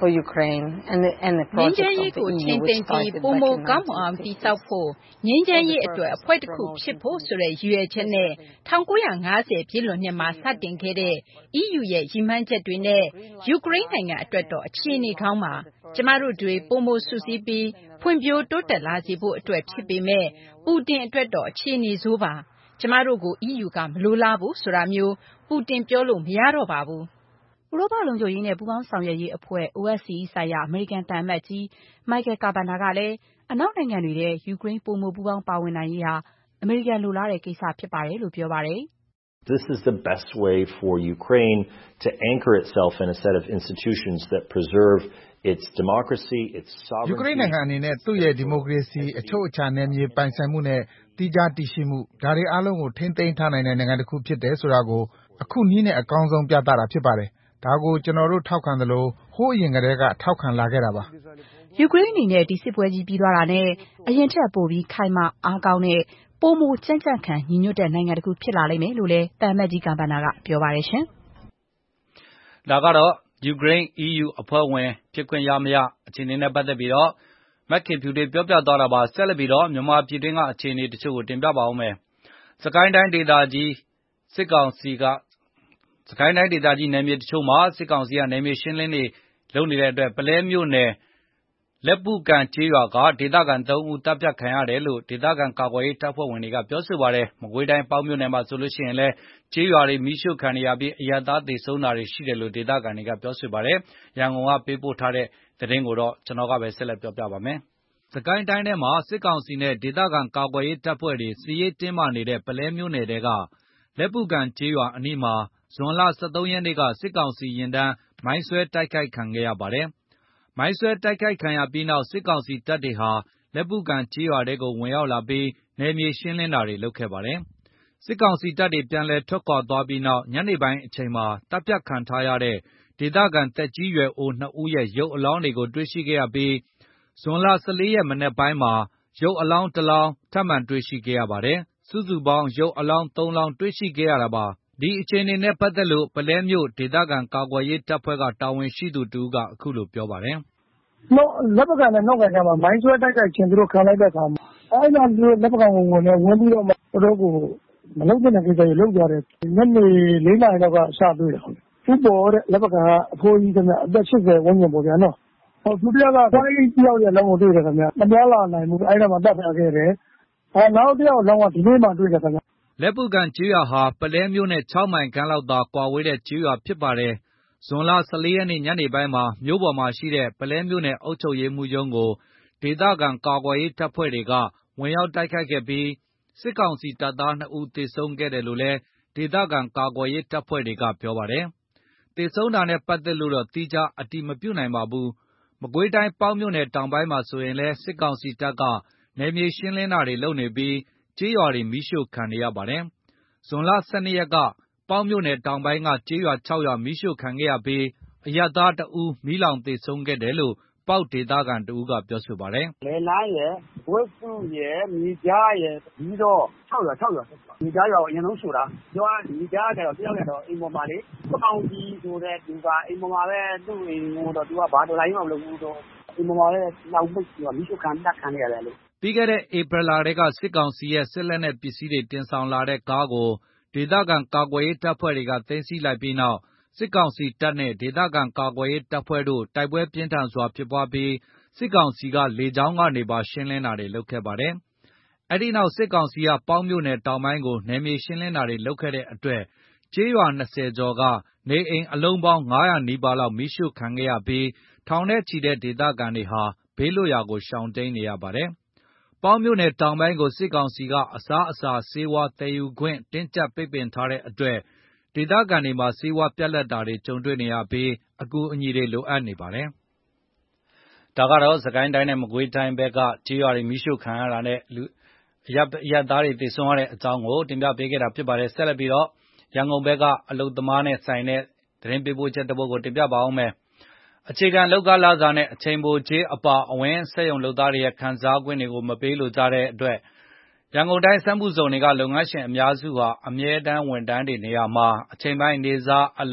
for Ukraine and the, and the ငြိမ်း project ချမ်း of ရေး the ကို E ထိ U န်း which သိမ်းပြီး started ပို back မို in ကောင်းမွန်အောင်တည် nineteen ဆောက် sixty-six. ဖို့ငြိမ်းချမ်းရေးအတွက်အဖွဲ့တစ်ခုဖြစ်ဖို့ဆိုတဲ့ရည်ရွယ်ချက်နဲ့၁၉၅၀ပြည့်လွန်နှစ်မှာစတင်ခဲ့တဲ့ E U ရဲ့ရည်မှန်းချက်တွေနဲ့ယူကရိန်းနိုင်ငံအတွက်တော့အခြေအနေကောင်းပါကျမတို့တွေပိုမိုစုစည်းပြီးဖွံ့ဖြိုးတိုးတက်လာစေဖို့အတွက်ဖြစ်ပေမဲ့ပူတင်အတွက်တော့အခြေအနေဆိုးပါကျမတို့ကို E U ကမလိုလားဘူးဆိုတာမျိုးပူတင်ပြောလို့မရတော့ပါဘူးဥရောပလုံခြုံရေးနဲ့ပူးပေါင်းဆောင်ရွက်ရေးအဖွဲ့ O S C E ဆိုင်ရာအမေရိကန်သံအမတ်ကြီး Michael Carpenter ကလည်းအနောက်နိုင်ငံတွေထဲယူကရိန်းပိုမိုပူးပေါင်းပါဝင်နိုင်ရေးဟာအမေရိကန်လိုလားတဲ့ကိစ္စဖြစ်ပါတယ်လို့ပြောပါတယ်။ This is the best way for Ukraine to anchor itself in a set of institutions that preserve its democracy, its sovereignty. ယူကရိန်းနိုင်ငံအနေနဲ့သူ့ရဲ့ဒီမိုကရေစီအချုပ်အခြာနယ်မြေပိုင်ဆိုင်မှုနဲ့တည်ကြားတည်ရှိမှုဒါတွေအားလုံးကိုထိန်းသိမ်းထားနိုင်တဲ့နိုင်ငံတစ်ခုဖြစ်တယ်ဆိုတာကိုအခုနည်းနဲ့အကောင်းဆုံးပြသတာဖြစ်ပါတယ်။ဒါကိုကျွန်တော်တို့ထောက်ခံသလိုဟိုးအရင်ကတည်းကထောက်ခံလာခဲ့တာပါ။ယူကရိန်းအနေနဲ့ဒီစစ်ပွဲကြီးပြီးသွားတာနဲ့အရင်ထက်ပိုပြီးခိုင်မာအားကောင်းတဲ့ပိုမိုကြံ့ကြံ့ခံညီညွတ်တဲ့နိုင်ငံတစ်ခုဖြစ်လာလိမ့်မယ်လို့လည်းသံအမတ်ကြီးကမ်ပန်နာကပြောပါတယ်ရှင်။ဒါကတော့ယူကရိန်း E U အဖွဲ့ဝင်ဖြစ်ခွင့်ရမရအခြေအနေနဲ့ပတ်သက်ပြီးတော့မက်ခင်ဖြူတွေပြောပြသွားတာပါဆက်လက်ပြီးတော့မြန်မာပြည်တွင်းကအခြေအနေတချို့ကိုတင်ပြပါဦးမယ်။စကိုင်းတိုင်းဒေသကြီးစစ်ကောင်စီကစကိုင်းတိုင်းဒေသကြီးနယ်မြေတချို့မှာစစ်ကောင်စီကနယ်မြေရှင်းလင်းနေလုပ်နေတဲ့အတွက်ပလဲမြို့နယ်လက်ပုကန်ကျေးရွာကဒေသခံသုံးဦးတပ်ဖြတ်ခံရတယ်လို့ဒေသခံကာကွယ်ရေးတပ်ဖွဲ့ဝင်တွေကပြောဆိုပါတယ်။မကွေးတိုင်းပေါက်မြို့နယ်မှာဆိုလို့ရှိရင်လည်းကျေးရွာတွေမိရှုခံရပြီးအရသားသေဆုံးတာတွေရှိတယ်လို့ဒေသခံတွေကပြောဆိုပါတယ်။ရန်ကုန်ကပေးပို့ထားတဲ့သတင်းကိုတော့ကျွန်တော်ကပဲဆက်လက်ပြောပြပါမယ်။စကိုင်းတိုင်းထဲမှာစစ်ကောင်စီနဲ့ဒေသခံကာကွယ်ရေးတပ်ဖွဲ့တွေစစ်ရေးတင်းမာနေတဲ့ပလဲမြို့နယ်တဲကလက်ပုကန်ကျေးရွာအနီးမှာဇွန်လ၁၃ရက်နေ့ကစစ်ကောင်စီရင်တန်းမိုင်းဆွဲတိုက်ခိုက်ခံခဲ့ရပါတယ်။မိုင်းဆွဲတိုက်ခိုက်ခံရပြီးနောက်စစ်ကောင်စီတပ်တွေဟာလက်ပုကန်ကျေးရွာတဲကိုဝင်ရောက်လာပြီးနယ်မြေရှင်းလင်းတာတွေလုပ်ခဲ့ပါတယ်။စစ်ကောင်စီတပ်တွေပြန်လည်ထွက်ခွာသွားပြီးနောက်ညနေပိုင်းအချိန်မှာတပ်ဖြတ်ခံထားရတဲ့ဒေသခံသက်ကြီးရွယ်အိုနှစ်ဦးရဲ့ရုပ်အလောင်းတွေကိုတွေ့ရှိခဲ့ရပြီးဇွန်လ၁၄ရက်မနက်ပိုင်းမှာရုပ်အလောင်းတစ်လောင်းထပ်မံတွေ့ရှိခဲ့ရပါတယ်။စုစုပေါင်းရုပ်အလောင်းသုံးလောင်းတွေ့ရှိခဲ့ရတာပါ။ဒီအခြေအနေနဲ့ပတ်သက်လို့ပလဲမြို့ဒေသခံကာကွယ်ရေးတပ်ဖွဲ့ကတာဝန်ရှိသူတဦးကအခုလိုပြောပါတယ်။နော်လက်ပကံနဲ့နောက်ကန်မှာမိုင်းဆွဲတိုက်ခိုက်ခြင်းသူတို့ခံလိုက်တဲ့အခါမှာအဲ့ဒါမျိုးလက်ပကံကိုဝင်နေဝင်ပြီးတော့သူတို့ကိုမလုပ်တဲ့ကိစ္စတွေလုပ်ကြတယ်။ညနေလေးနာရီလောက်ကစတွေ့တယ်။ဥပေါ်တဲ့လက်ပကံကအဖိုးကြီးခင်ဗျအသက်၈၀ဝန်းကျင်ပေါ့ဗျာနော်။ဟောသူတယောက်ကဖိုင်းတယောက်ရဲ့လုံးကိုတွေ့တယ်ခင်ဗျ။မပြောလာနိုင်ဘူးအဲ့ဒါမှတတ်ထားခဲ့တယ်။အဲနောက်တယောက်လုံးကဒီနေ့မှတွေ့တယ်ခင်ဗျ။လက်ပုကန်ကျေးရွာဟာပလဲမြို့နဲ့၆မိုင်ခန့်လောက်သာကွာဝေးတဲ့ကျေးရွာဖြစ်ပါတယ်။ဇွန်လ၁၄ရက်နေ့ညနေပိုင်းမှာမြို့ပေါ်မှာရှိတဲ့ပလဲမြို့နယ်အုပ်ချုပ်ရေးမှူးရုံးကိုဒေသခံကာကွယ်ရေးတပ်ဖွဲ့တွေကဝင်ရောက်တိုက်ခိုက်ခဲ့ပြီးစစ်ကောင်စီတပ်သားနှစ်ဦးသေဆုံးခဲ့တယ်လို့လည်းဒေသခံကာကွယ်ရေးတပ်ဖွဲ့တွေကပြောပါတယ်။သေဆုံးတာနဲ့ပတ်သက်လို့တော့သီးခြားအတည်မပြုနိုင်ပါဘူး။မကွေးတိုင်းပေါက်မြို့နယ်တောင်ပိုင်းမှာဆိုရင်လည်းစစ်ကောင်စီတပ်ကနယ်မြေရှင်းလင်းတာတွေလုပ်နေပြီးကျေးရွာတွေမိရှို့ခံနေရပါတယ်။ဇွန်လ၁၂ရက်ကပေါက်မြို့နယ်တောင်ပိုင်းကကျေးရွာ၆ရွာမိရှို့ခံခဲ့ရပြီးအရပ်သားတဦးမီးလောင်သေဆုံးခဲ့တယ်လို့ပေါက်ဒေသခံတဦးကပြောဆိုပါတယ်။လယ်လိုင်းရယ်ဝက်စုရယ်မြေကြားရယ်ပြီးတော့၆ရွာ၆ရွာမြေကြားရွာကိုအရင်ဆုံးဆိုတာပြောရမြေကြားကျတော့တယောက်ကတော့အိမ်ပေါ်မှာလေပေါင်ကြီးဆိုတဲ့သူကအိမ်ပေါ်မှာပဲသူ့အိမ်ကိုတော့သူကဘာတော်လိုင်းမှမလုပ်ဘူးတော့အိမ်ပေါ်မှာပဲလောက်ပိတ်ပြီးတော့မိရှုခံတတ်ခံရတယ်လို့ပြီးခဲ့တဲ့ဧပြီလတည်းကစစ်ကောင်စီရဲ့စစ်လက်နက်ပစ္စည်းတွေတင်ဆောင်လာတဲ့ကားကိုဒေသခံကာကွယ်ရေးတပ်ဖွဲ့တွေကသိမ်းဆည်းလိုက်ပြီးနောက်စစ်ကောင်စီတပ်နဲ့ဒေသခံကာကွယ်ရေးတပ်ဖွဲ့တို့တိုက်ပွဲပြင်းထန်စွာဖြစ်ပွားပြီးစစ်ကောင်စီကလေကြောင်းကနေပါရှင်းလင်းတာတွေလုပ်ခဲ့ပါတယ်။အဲဒီနောက်စစ်ကောင်စီကပေါက်မြို့နယ်တောင်ပိုင်းကိုနယ်မြေရှင်းလင်းတာတွေလုပ်ခဲ့တဲ့အတွက်ကျေးရွာ၂၀ကျော်ကနေအိမ်အလုံးပေါင်း၅၀၀နီးပါးလောက်မိရှို့ခံခဲ့ရပြီးထောင်နဲ့ချီတဲ့ဒေသခံတွေဟာဘေးလွတ်ရာကိုရှောင်တိမ်းနေရပါတယ်။ပေါက်မြို့နယ်တောင်ပိုင်းကိုစစ်ကောင်စီကအစားအစာဆေးဝါးသယ်ယူခွင့်တင်းကျပ်ပိတ်ပင်ထားတဲ့အတွက်ဒေသခံတွေမှာဆေးဝါးပြတ်လပ်တာတွေကြုံတွေ့နေရပြီးအကူအညီတွေလိုအပ်နေပါတယ်။ဒါကတော့စကိုင်းတိုင်းနဲ့မကွေးတိုင်းဘက်ကကျေးရွာတွေမိရှို့ခံရတာနဲ့လူအရအရသားတွေသေဆုံးရတဲ့အကြောင်းကိုတင်ပြပေးခဲ့တာဖြစ်ပါတယ်။ဆက်လက်ပြီးတော့ရန်ကုန်ဘက်ကအလုသမားနဲ့ဆိုင်တဲ့သတင်းပေးပို့ချက်တစ်ပုဒ်ကိုတင်ပြပါဦးမယ်။အခြေခံလောက်ကလာစားနဲ့အချိန်ပိုကြေးအပါအဝင်စက်ရုံလုပ်သားတွေရဲ့ခံစား권တွေကိုမပေးလိုကြတဲ့အတွက်ရန်ကုန်တိုင်းစက်မှုဇုံတွေကလုပ်ငန်းရှင်အများစုဟာအမြဲတမ်းဝန်ထမ်းတွေနေရာမှာအချိန်ပိုင်းနေစားအလုပ်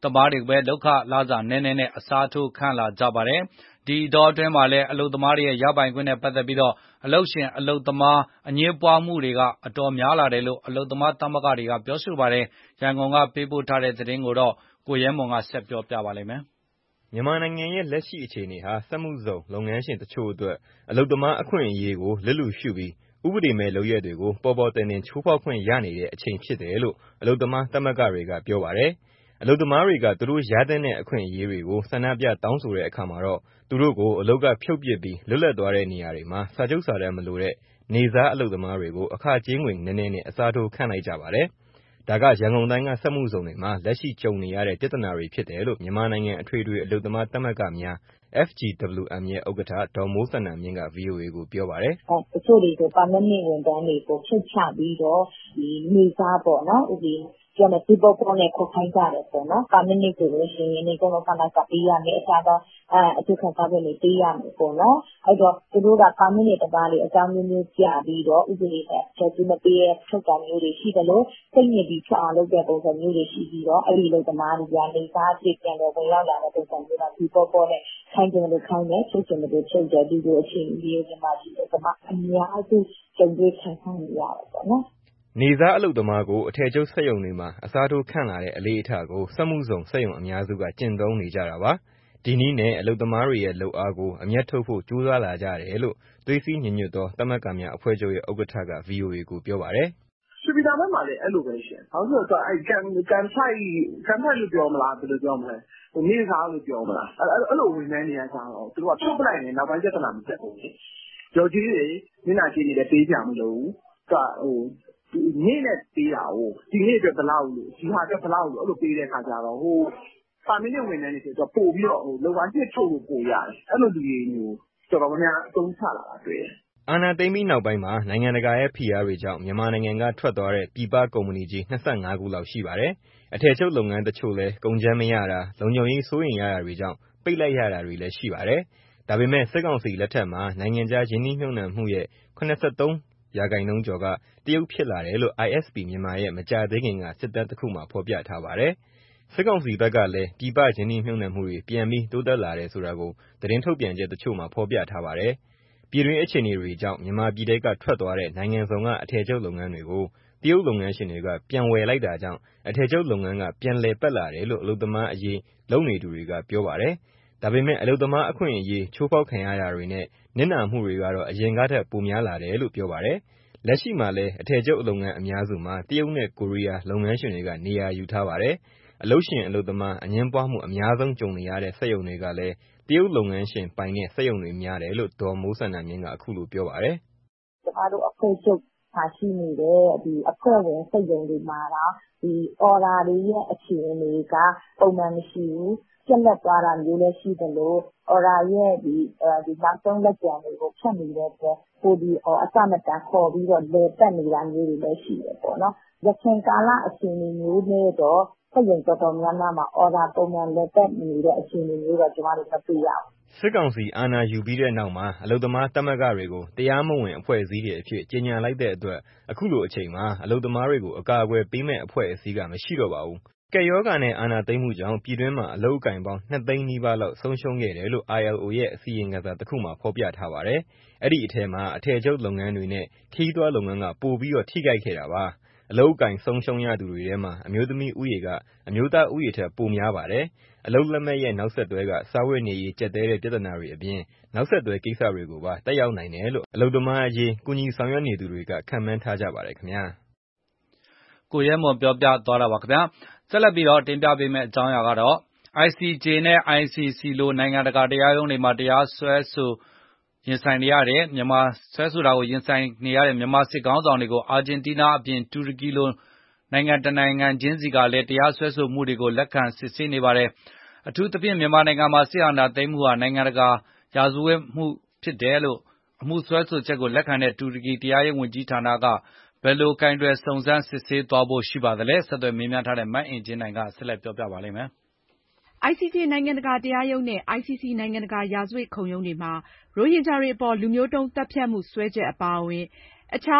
သမားတွေပဲလောက်ခလာစာနဲနဲနဲ့အစားထိုးခန့်လာကြပါတယ်။ဒီတော့အတွင်းမှာလည်းအလုသမားတွေရဲ့ရပိုင်ခွင့်နဲ့ပတ်သက်ပြီးတော့အလုရှင်အလုသမားအငြင်းပွားမှုတွေကအတော်များလာတယ်လို့အလုသမားသမဂ္ဂတွေကပြောဆိုပါတယ်။ရန်ကုန်ကပေးပို့ထားတဲ့သတင်းကိုတော့ကိုရဲမွန်ကဆက်ပြောပြပါလိမ့်မယ်။မြန်မာနိုင်ငံရဲ့လက်ရှိအခြေအနေဟာစက်မှုဇုံလုပ်ငန်းရှင်တချို့အတွက်အလုသမားအခွင့်အရေးကိုလစ်လျူရှုပြီးဥပဒေမဲ့လုပ်ရက်တွေကိုပေါ်ပေါ်တင်တင်ချိုးဖောက်ခွင့်ရနေတဲ့အချိန်ဖြစ်တယ်လို့အလုသမားသမဂ္ဂတွေကပြောပါတယ်။အလုသမားတွေကသူတို့ရတဲ့အခွင့်အရေးတွေကိုဆန္ဒပြတောင်းဆိုတဲ့အခါမှာတော့သူတို့ကိုအလုကဖြုတ်ပစ်ပြီးလွတ်လပ်သွားတဲ့နေရာတွေမှာစာချုပ်စာတမ်းမလိုတဲ့နေစားအလုသမားတွေကိုအခကြေးငွေနည်းနည်းနဲ့အစားထိုးခန့်လိုက်ကြပါတယ်။ဒါကရန်ကုန်တိုင်းကစက်မှုဇုံတွေမှာလက်ရှိကြုံနေရတဲ့ပြဿနာတွေဖြစ်တယ်လို့မြန်မာနိုင်ငံအထွေထွေအလုသမားသမဂ္ဂများ F G W M ရဲ့ဥက္ကဋ္ဌဒေါ်မိုးစန္ဒာမြင့်က ဗွီအိုအေကိုပြောပါတယ်။တချို့တွေကိုပါမစ်ဝန်ထမ်းတွေကိုဖြုတ်ချပြီးတော့ဒီနေစားပေါ့နော်ဥပဒေကျန်တဲ့ဒီပေါ်ပေါ်နဲ့ခုခိုင်းကြတယ်ပေါ့နော်ပါမစ်ကိုလို့ရှိရင်ဒီကောင်ကမှကပေးရမယ်အခြားတော့အဲအတူခံစားခွင့်တွေပေးရမယ်ပေါ့နော်အဲ့တော့သူတို့ကပါမစ်တပါးလေးအကြောင်းမျိုးမျိုးပြပြီးတော့ဥပဒေနဲ့ချက်ချင်းမပေးရထုတ်တာမျိုးတွေရှိတယ်လို့စိတ်ညစ်ပြီးချအောင်လုပ်တဲ့ပုံစံမျိုးတွေရှိပြီးတော့အဲ့ဒီလိုတမားတွေကနေစားပြပြန်တော့ဝင်ရောက်လာတဲ့ပုံစံမျိုးကဒီပေါ်ပေါ်နဲ့ခိုင်းတယ်လို့ခိုင်းတယ်ချုပ်ချင်တယ်ချုပ်တယ်ဒီလိုအချိန်ကြီးဒီမှာရှိတဲ့ကမအများကြီးကြုံတွေ့ခံစားနေရတယ်ပေါ့နော်နေစားအလုသမားကိုအထည်ချုပ်စက်ရုံတွေမှာအစားထိုးခန့်လာတဲ့အလေးအထားကိုစက်မှုဇုံစက်ရုံအများစုကကျင့်သုံးနေကြတာပါဒီနည်းနဲ့အလုသမားတွေရဲ့လုပ်အားကိုအမျက်ထုတ်ဖို့ကြိုးစားလာကြတယ်လို့သွေးစည်းညီညွတ်သောသမဂ္ဂများအဖွဲ့ချုပ်ရဲ့ဥက္ကဋ္ဌက ဗွီအိုအေကိုပြောပါတယ်စပီတာဘက်မှာလည်းအဲ့လိုပဲရှင်။ဘာလို့လဲဆိုတော့အဲ့ကန်ကန်ဆိုင်ကန်ဆိုင်လို့ပြောမလားဘယ်လိုပြောမလဲ။ဟိုနေစားလို့ပြောမလား။အဲ့အဲ့လိုဝင်နေနေရကြတော့သူတို့ကဖြုတ်ပလိုက်နေနောက်ပိုင်းပြဿနာမတက်ဘူး။ကြော်ကြီးတွေမျက်နှာကြီးတွေလည်းပေးကြမလို့ကဟိုနေ့နဲ့ပေးတာဟိုဒီနေ့အတွက်ဘလောက်လို့ဒီဟာအတွက်ဘလောက်လို့အဲ့လိုပေးတဲ့ခါကျတော့ဟိုပါမင်းဝင်နေနေဆိုတော့ပို့ပြီးတော့ဟိုလောကကြီးထုတ်လို့ပို့ရတယ်။အဲ့လိုလူတွေမျိုးတော်တော်များများအသုံးချလာတာတွေ့တယ်။အာဏာသိမ်းပြီးနောက်ပိုင်းမှာနိုင်ငံတကာရဲ့ဖိအားတွေကြောင့်မြန်မာနိုင်ငံကထွက်သွားတဲ့ပြည်ပကုမ္ပဏီကြီး၂၅ခုလောက်ရှိပါတယ်။အထည်ချုပ်လုပ်ငန်းတချို့လည်းကုန်ကြမ်းမရတာလုံခြုံရေးစိုးရိမ်ရတာတွေကြောင့်ပိတ်လိုက်ရတာတွေလည်းရှိပါတယ်။ဒါပေမဲ့စစ်ကောင်စီလက်ထက်မှာနိုင်ငံခြားရင်းနှီးမြှုပ်နှံမှုရဲ့၇၃ရာခိုင်နှုန်းကျော်ကတရုတ်ဖြစ်လာတယ်လို့ I S P မြန်မာရဲ့မကြာသေးခင်ကစစ်တမ်းတစ်ခုမှာဖော်ပြထားပါတယ်။စစ်ကောင်စီဘက်ကလည်းပြည်ပရင်းနှီးမြှုပ်နှံမှုတွေပြန်ပြီးတိုးတက်လာတယ်ဆိုတာကိုသတင်းထုတ်ပြန်ချက်တချို့မှာဖော်ပြထားပါတယ်။ပြည်တွင်းအခြေအနေတွေကြောင့်မြန်မာပြည်ထဲကထွက်သွားတဲ့နိုင်ငံစုံကအထည်ချုပ်လုပ်ငန်းတွေကိုတရုတ်လုပ်ငန်းရှင်တွေကပြန်ဝယ်လိုက်တာကြောင့်အထည်ချုပ်လုပ်ငန်းကပြန်လည်ပတ်လာတယ်လို့အလုပ်သမားအရေးလုပ်နေသူတွေကပြောပါတယ်။ဒါပေမဲ့အလုပ်သမားအခွင့်အရေးချိုးဖောက်ခံရတာတွေနဲ့နစ်နာမှုတွေကတော့အရင်ကထက်ပိုများလာတယ်လို့ပြောပါတယ်။လက်ရှိမှာလည်းအထည်ချုပ်လုပ်ငန်းအများစုမှာတရုတ်နဲ့ကိုရီးယားလုပ်ငန်းရှင်တွေကနေရာယူထားပါတယ်။အလုပ်ရှင်အလုပ်သမားအငြင်းပွားမှုအများဆုံးကြုံနေရတဲ့စက်ရုံတွေကလည်းတရုတ်လုပ်ငန်းရှင်ပိုင်တဲ့စက်ရုံတွေများတယ်လို့ဒေါ်မိုးစန္ဒာမြင့်ကအခုလိုပြောပါတယ်။ကျမတို့အဖွဲ့ချုပ်ထားရှိနေတဲ့ဒီအဖွဲ့ဝင်စက်ရုံတွေမှာတော့ဒီ order တွေရဲ့အခြေအနေကပုံမှန်မရှိဘူး။ကျက်လက်သွားတာမျိုးလည်းရှိတယ်လို့ order ရဲ့ဒီဒီနောက်ဆုံးလက်ကျန်တွေကိုဖြတ်နေတဲ့အတွက်ဟိုဒီအစမတန်ခေါ်ပြီးတော့လေတက်နေတာမျိုးတွေလည်းရှိတယ်ပေါ့နော်။ရခိုင်ကာလအခြေအနေမျိုးနဲ့တော့စက်ရုံတော်တော်များများမှာ order ပုံမှန်လေတက်နေတဲ့အခြေအနေမျိုးတော့ကျမတို့မတွေ့ရဘူး။စစ်ကောင်စီအာဏာယူပြီးတဲ့နောက်မှာအလုပ်သမားသမဂ္ဂတွေကိုတရားမဝင်အဖွဲ့အစည်းတွေအဖြစ်ကြေညာလိုက်တဲ့အတွက်အခုလိုအချိန်မှာအလုပ်သမားတွေကိုအကာအကွယ်ပေးမဲ့အဖွဲ့အစည်းကမရှိတော့ပါဘူး။ကပ်ရောဂါနဲ့အာဏာသိမ်းမှုကြောင့်ပြည်တွင်းမှာအလုပ်အကိုင်ပေါင်းနှစ်သိန်းနီးပါးလောက်ဆုံးရှုံးခဲ့တယ်လို့ I L O ရဲ့အစီရင်ခံစာတစ်ခုမှာဖော်ပြထားပါတယ်။အဲ့ဒီအထဲမှာအထည်ချုပ်လုပ်ငန်းတွေနဲ့ခရီးသွားလုပ်ငန်းကပိုပြီးတော့ထိခိုက်ခဲ့တာပါ။အလုပ်အကိုင်ဆုံးရှုံးရသူတွေထဲမှာအမျိုးသမီးဦးရေကအမျိုးသားဦးရေထက်ပိုများပါတယ်။အလုပ်လက်မဲ့ရဲ့နောက်ဆက်တွဲကစားဝတ်နေရေးကျပ်တည်းတဲ့ပြဿနာတွေအပြင်နောက်ဆက်တွဲကိစ္စတွေကိုပါတက်ရောက်နိုင်တယ်လို့အလုပ်သမားအရေးကူညီဆောင်ရွက်နေသူတွေကခန့်မှန်းထားကြပါတယ်ခင်ဗျာ။ကိုရဲမွန်ပြောပြသွားတာပါခင်ဗျာ။ဆက်လက်ပြီးတော့တင်ပြပေးမယ့်အကြောင်းအရာကတော့ I C J နဲ့ I C C လိုနိုင်ငံတကာတရားရုံးတွေမှာတရားစွဲဆိုရင်ဆိုင်နေရတဲ့မြန်မာဆွဲဆိုတာကိုရင်ဆိုင်နေရတဲ့မြန်မာစစ်ကောင်းဆောင်တွေကိုအာဂျင်တီးနားအပြင်တူရကီလိုနိုင်ငံတနိုင်ငံချင်းစီကလည်းတရားစွဲဆိုမှုတွေကိုလက်ခံစစ်ဆေးနေပါတယ်။အထူးသဖြင့်မြန်မာနိုင်ငံမှာစစ်အာဏာသိမ်းမှုဟာနိုင်ငံတကာရာဇဝတ်မှုဖြစ်တယ်လို့အမှုစွဲဆိုချက်ကိုလက်ခံတဲ့တူရကီတရားရေးဝန်ကြီးဌာနကဘယ်လိုကင်တွယ်စုံစမ်းစစ်ဆေးသွားဖို့ရှိပါသလဲဆက်သွယ်မေးမြန်းထားတဲ့မအင်ကြင်းနိုင်ကဆက်လက်ပြောပြပါလိမ့်မယ်။ I C J နိုင်ငံတကာတရားရုံးနဲ့ I C C နိုင်ငံတကာရာဇဝတ်ခုံရုံးတွေမှာရိုဟင်ဂျာတွေအပေါ်လူမျိုးတုံးသတ်ဖြတ်မှုစွဲချက်အပါအဝင်အခြား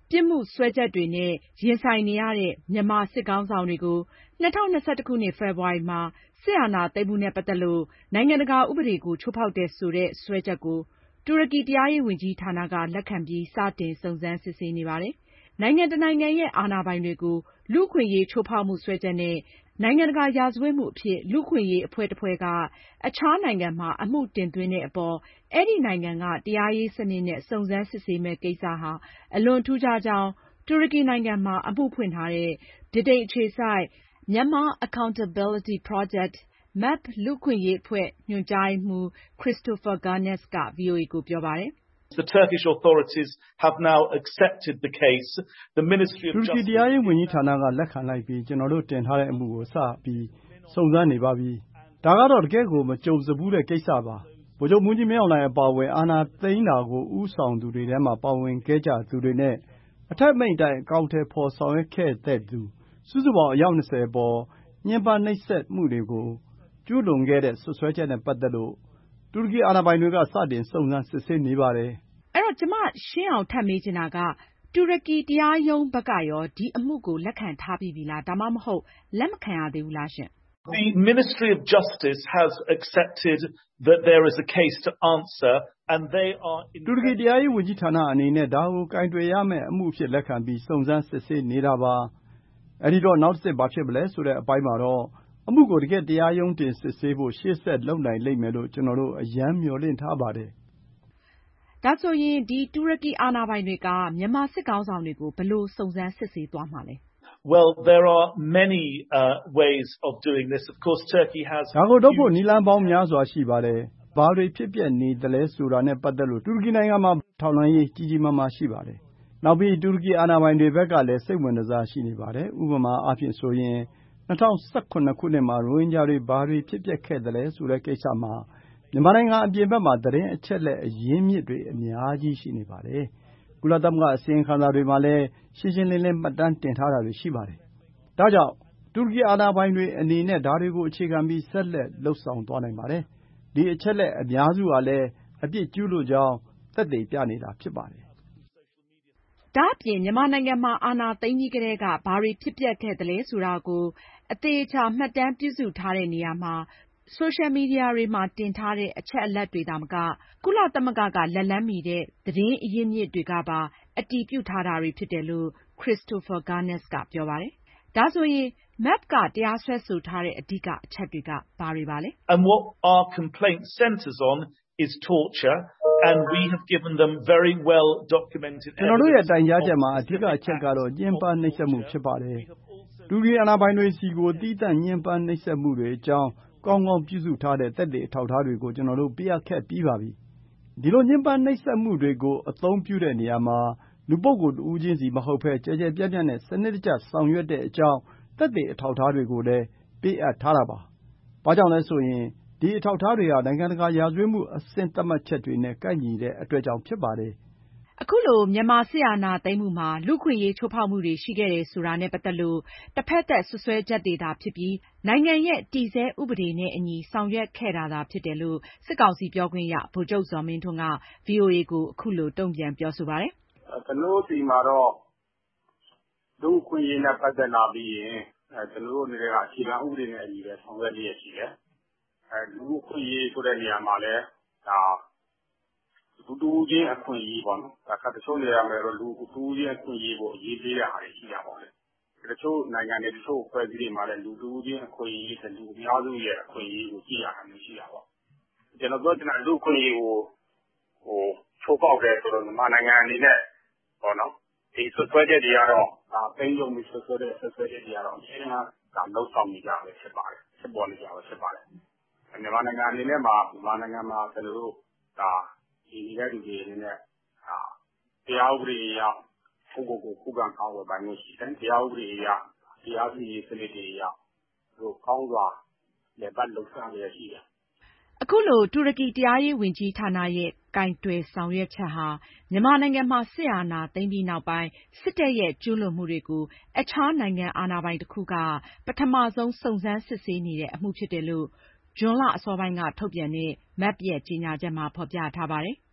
ပြစ်မှုစွဲချက်တွေနဲ့ရင်ဆိုင်နေရတဲ့မြန်မာစစ်ခေါင်းဆောင်တွေကို၂၀၂၁ခုနှစ်ဖေဖေါ်ဝါရီမှာစစ်အာဏာသိမ်းမှုနဲ့ပတ်သက်လို့နိုင်ငံတကာဥပဒေကိုချိုးဖောက်တယ်ဆိုတဲ့စွဲချက်ကိုတူရကီတရားရေးဝန်ကြီးဌာနကလက်ခံပြီးစတင်စုံစမ်းစစ်ဆေးနေပါတယ်။နိုင်ငံတနိုင်ငံရဲ့အာဏာပိုင်တွေကိုလူ့အခွင့်အရေးချိုးဖောက်မှုစွဲချက်နဲ့နိုင်ငံတကာရာဇဝတ်မှုအဖြစ်လူ့အခွင့်အရေးအဖွဲ့တစ်ဖွဲ့ကအခြားနိုင်ငံမှာအမှုတင်သွင်းတဲ့အပေါ်အဲဒီနိုင်ငံကတရားရေးစနစ်နဲ့စုံစမ်းစစ်ဆေးမယ့်ကိစ္စဟာအလွန်ထူးခြားကြောင်းတူရကီနိုင်ငံမှာအမှုဖွင့်ထားတဲ့ဗြိတိန်အခြေစိုက် Myanmar Accountability Project မက်ပ် လူ့အခွင့်အရေးအဖွဲ့ညွှန်ကြားရေးမှူး Christopher Gunness က ဗွီအိုအေကိုပြောပါတယ်။ The Turkish authorities have now accepted the case. The Ministry of Justice တူရကီတရားရေးဝန်ကြီးဌာနကလက်ခံလိုက်ပြီးကျွန်တော်တို့တင်ထားတဲ့အမှုကိုစပြီးစုံစမ်းနေပါပြီ။ဒါကတော့တကယ့်ကိုမကြုံစဘူးတဲ့ကိစ္စပါ။ဗိုလ်ချုပ်မှူးကြီးမင်းအောင်လှိုင်အပါအဝင်အာဏာသိမ်းတာကိုဦးဆောင်သူတွေထဲမှာပါဝင်ခဲ့ကြသူတွေနဲ့အထက်မိန့်တိုင်းအကောင့်ထဲပေါ်ဆောင်ရွက်ခဲ့တဲ့သူစုစုပေါင်းအယောက်၂၀ပေါ်ညှဉ်းပန်းနှိပ်စက်မှုတွေကိုကျူးလွန်ခဲ့တဲ့စွပ်စွဲချက်နဲ့ပတ်သက်လို့တူရကီအာဏာပိုင်တွေကစတင်စုံစမ်းစစ်ဆေးနေပါတယ်။အဲ့တော့ကျမရှင်းအောင်ထပ်မေးချင်တာကတူရကီတရားရုံးဘက်ကရောဒီအမှုကိုလက်ခံထားပြီးပြီလားဒါမှမဟုတ်လက်မခံရသေးဘူးလားရှင်။ The Ministry of Justice has accepted that there is a case to answer and they are တူရကီတရားရေးဝန်ကြီးဌာနအနေနဲ့ဒါကိုကင်တွယ်ရမယ့်အမှုအဖြစ်လက်ခံပြီးစုံစမ်းစစ်ဆေးနေတာပါ။အဲဒီတော့နောက်တစ်ဆင့်ဘာဖြစ်မလဲဆိုတဲ့အပိုင်းမှာတော့အမှုကိုတကယ့်တရားရုံးတင်စစ်ဆေးဖို့ရှေ့ဆက်လုပ်နိုင်လိမ့်မယ်လို့ကျွန်တော်တို့အရမ်းမျှော်လင့်ထားပါတယ်။ဒါဆိုရင်ဒီတူရကီအာဏာပိုင်တွေကမြန်မာစစ်ခေါင်းဆောင်တွေကိုဘယ်လိုစုံစမ်းစစ်ဆေးသွားမှာလဲ။ Well, there are many uh, ways of doing this. Of course, Turkey has ဒါကိုလုပ်ဖို့နည်းလမ်းပေါင်းများစွာရှိပါတယ်။ဘာတွေဖြစ်ပျက်နေသလဲဆိုတာနဲ့ပတ်သက်လို့တူရကီနိုင်ငံမှာထောက်လှမ်းရေးကြီးကြီးမားမားရှိပါတယ်။နောက်ပြီးတူရကီအာဏာပိုင်တွေဘက်ကလည်းစိတ်ဝင်စားရှိနေပါတယ်။ဥပမာအားဖြင့်ဆိုရင်၂၀၁၇ခုနှစ်မှာရိုဟင်ဂျာတွေဘာတွေဖြစ်ပျက်ခဲ့သလဲဆိုတဲ့ကိစ္စမှာမြန်မာနိုင်ငံအပြင်ဘက်မှာသတင်းအချက်အလက်အရင်းမြစ်တွေအများကြီးရှိနေပါတယ်။ကုလသမဂ္ဂအစီရင်ခံစာတွေမှာလည်းရှင်းရှင်းလင်းလင်းမှတ်တမ်းတင်ထားတာတွေရှိပါတယ်။ဒါကြောင့်တူရကီအာဏာပိုင်တွေအနေနဲ့ဒါတွေကိုအခြေခံပြီးဆက်လက်လုပ်ဆောင်သွားနိုင်ပါတယ်။ဒီအချက်အလက်အများစုဟာလည်းအပြစ်ကျူးလွန်ကြောင်းသက်သေပြနေတာဖြစ်ပါတယ်။ဒါ့အပြင်မြန်မာနိုင်ငံမှာအာဏာသိမ်းပြီးကတည်းကဘာတွေဖြစ်ပျက်ခဲ့သလဲဆိုတာကိုအသေအချာမှတ်တမ်းပြုစုထားတဲ့နေရာမှာဆိုရှယ်မီဒီယာတွေမှာတင်ထားတဲ့အချက်အလက်တွေသာမကကုလသမဂ္ဂကလက်လှမ်းမီတဲ့သတင်းအရင်းမြစ်တွေကပါအတည်ပြုထားတာတွေဖြစ်တယ်လို့ Christopher Gunness ကပြောပါတယ်။ဒါဆိုရင်မက်ပ်ကတရားစွဲဆိုထားတဲ့အဓိကအချက်တွေကဘာတွေပါလဲ။ And what our complaint centers on is torture and we have given them very well documented evidence. ကျွန်တော်တို့ရဲ့တိုင်ကြားချက်မှာအဓိကအချက်ကတော့ညှဉ်းပန်းနှိပ်စက်မှုဖြစ်ပါတယ်။တူရကီအာဏာပိုင်တွေစီကိုတီးသန့်ညှဉ်းပန်းနှိပ်စက်မှုတွေအကြောင်းကောင်းကောင်းပြုစုထားတဲ့သက်သေအထောက်အထားတွေကိုကျွန်တော်တို့ပြခဲ့ပြီးပါပြီ။ဒီလိုညှဉ်းပန်းနှိပ်စက်မှုတွေကိုအသုံးပြုတဲ့နေရာမှာလူပုဂ္ဂိုလ်တဦးချင်းစီမဟုတ်ဘဲကျယ်ကျယ်ပြန့်ပြန့်နဲ့စနစ်တကျဆောင်ရွက်တဲ့အကြောင်းသက်သေအထောက်အထားတွေကိုလည်းပေးအပ်ထားတာပါ။ဘာကြောင့်လဲဆိုရင်ဒီအထောက်အထားတွေဟာနိုင်ငံတကာရာဇဝတ်မှုအဆင့်သတ်မှတ်ချက်တွေနဲ့ကိုက်ညီတဲ့အတွက်ကြောင့်ဖြစ်ပါတယ်။အခုလိုမြန်မာစစ်အာဏာသိမ်းမှုမှာလူ့အခွင့်အရေးချိုးဖောက်မှုတွေရှိခဲ့တယ်ဆိုတာနဲ့ပတ်သက်လို့တဖက်သက်စွပ်စွဲချက်တွေသာဖြစ်ပြီးနိုင်ငံရဲ့တည်ဆဲဥပဒေနဲ့အညီဆောင်ရွက်ခဲ့တာသာဖြစ်တယ်လို့စစ်ကောင်စီပြောခွင့်ရဗိုလ်ချုပ်ဇော်မင်းထွန်းက ဗွီအိုအေကိုအခုလိုတုံ့ပြန်ပြောဆိုပါတယ်။ကျွန်တော်ဒီမှာတော့လူ့အခွင့်အရေးနဲ့ပတ်သက်လာပြီးရင်အဲကျွန်တော်တို့အနေနဲ့ကအခြေခံဥပဒေနဲ့အညီပဲဆောင်ရွက်ရရှိတယ်။အဲလူ့အခွင့်အရေးဆိုတဲ့နေရာမှာလည်းဒါလူတူချင်းအခွင့်အရေးပေါ့နော်ဒါကတချို့နေရာမှာတော့လူတူချင်းအခွင့်အရေးကိုအရေးပေးတဲ့အားတွေရှိရပါမယ်တချို့နိုင်ငံတွေတချို့ဖွဲ့စည်းတွေမှာလည်းလူတူချင်းအခွင့်အရေးနဲ့လူအများစုရဲ့အခွင့်အရေးကိုကြည့်ရတာမျိုးရှိတာပေါ့ကျွန်တော်ပြောချင်တာလူအခွင့်အရေးကိုဟိုချိုးပေါက်တယ်ဆိုတော့မြန်မာနိုင်ငံအနေနဲ့ပေါ့နော်ဒီဆွဆွဲချက်တွေကတော့ဒါပိန်းလုံးပြီးဆွဆွဲတဲ့ဆွဆွဲချက်တွေကတော့အရှင်းအားဒါလောက်ဆောင်နေကြပဲဖြစ်ပါတယ်ဖြစ်ပေါ်နေကြပဲဖြစ်ပါတယ်မြန်မာနိုင်ငံအနေနဲ့မှာမြန်မာနိုင်ငံမှာကျွန်တော်တို့ဒါဒီနေတဲ့လူတွေအနေနဲ့အာတရားဥပဒေအရကိုကိုကိုခုခံကာဝယ်ပိုင်လို့ရှိတယ်တရားဥပဒေအရတရားစီရင်စနစ်တွေအရတို့ကောင်းစွာလက်ပတ်လှုပ်ရှားရရှိတယ်အခုလိုတူရကီတရားရေးဝန်ကြီးဌာနရဲ့ကိုင်တွယ်ဆောင်ရွက်ချက်ဟာမြန်မာနိုင်ငံမှာစစ်အာဏာသိမ်းပြီးနောက်ပိုင်းစစ်တပ်ရဲ့ကျူးလွန်မှုတွေကိုအခြားနိုင်ငံအာဏာပိုင်တစ်ခုကပထမဆုံးစုံစမ်းစစ်ဆေးနေတဲ့အမှုဖြစ်တယ်လို့ဇွန်လအစောပိုင်းကထုတ်ပြန်တဲ့မက်ပ်ရဲ့ကြေညာချက်မှာဖော်ပြထားပါတယ်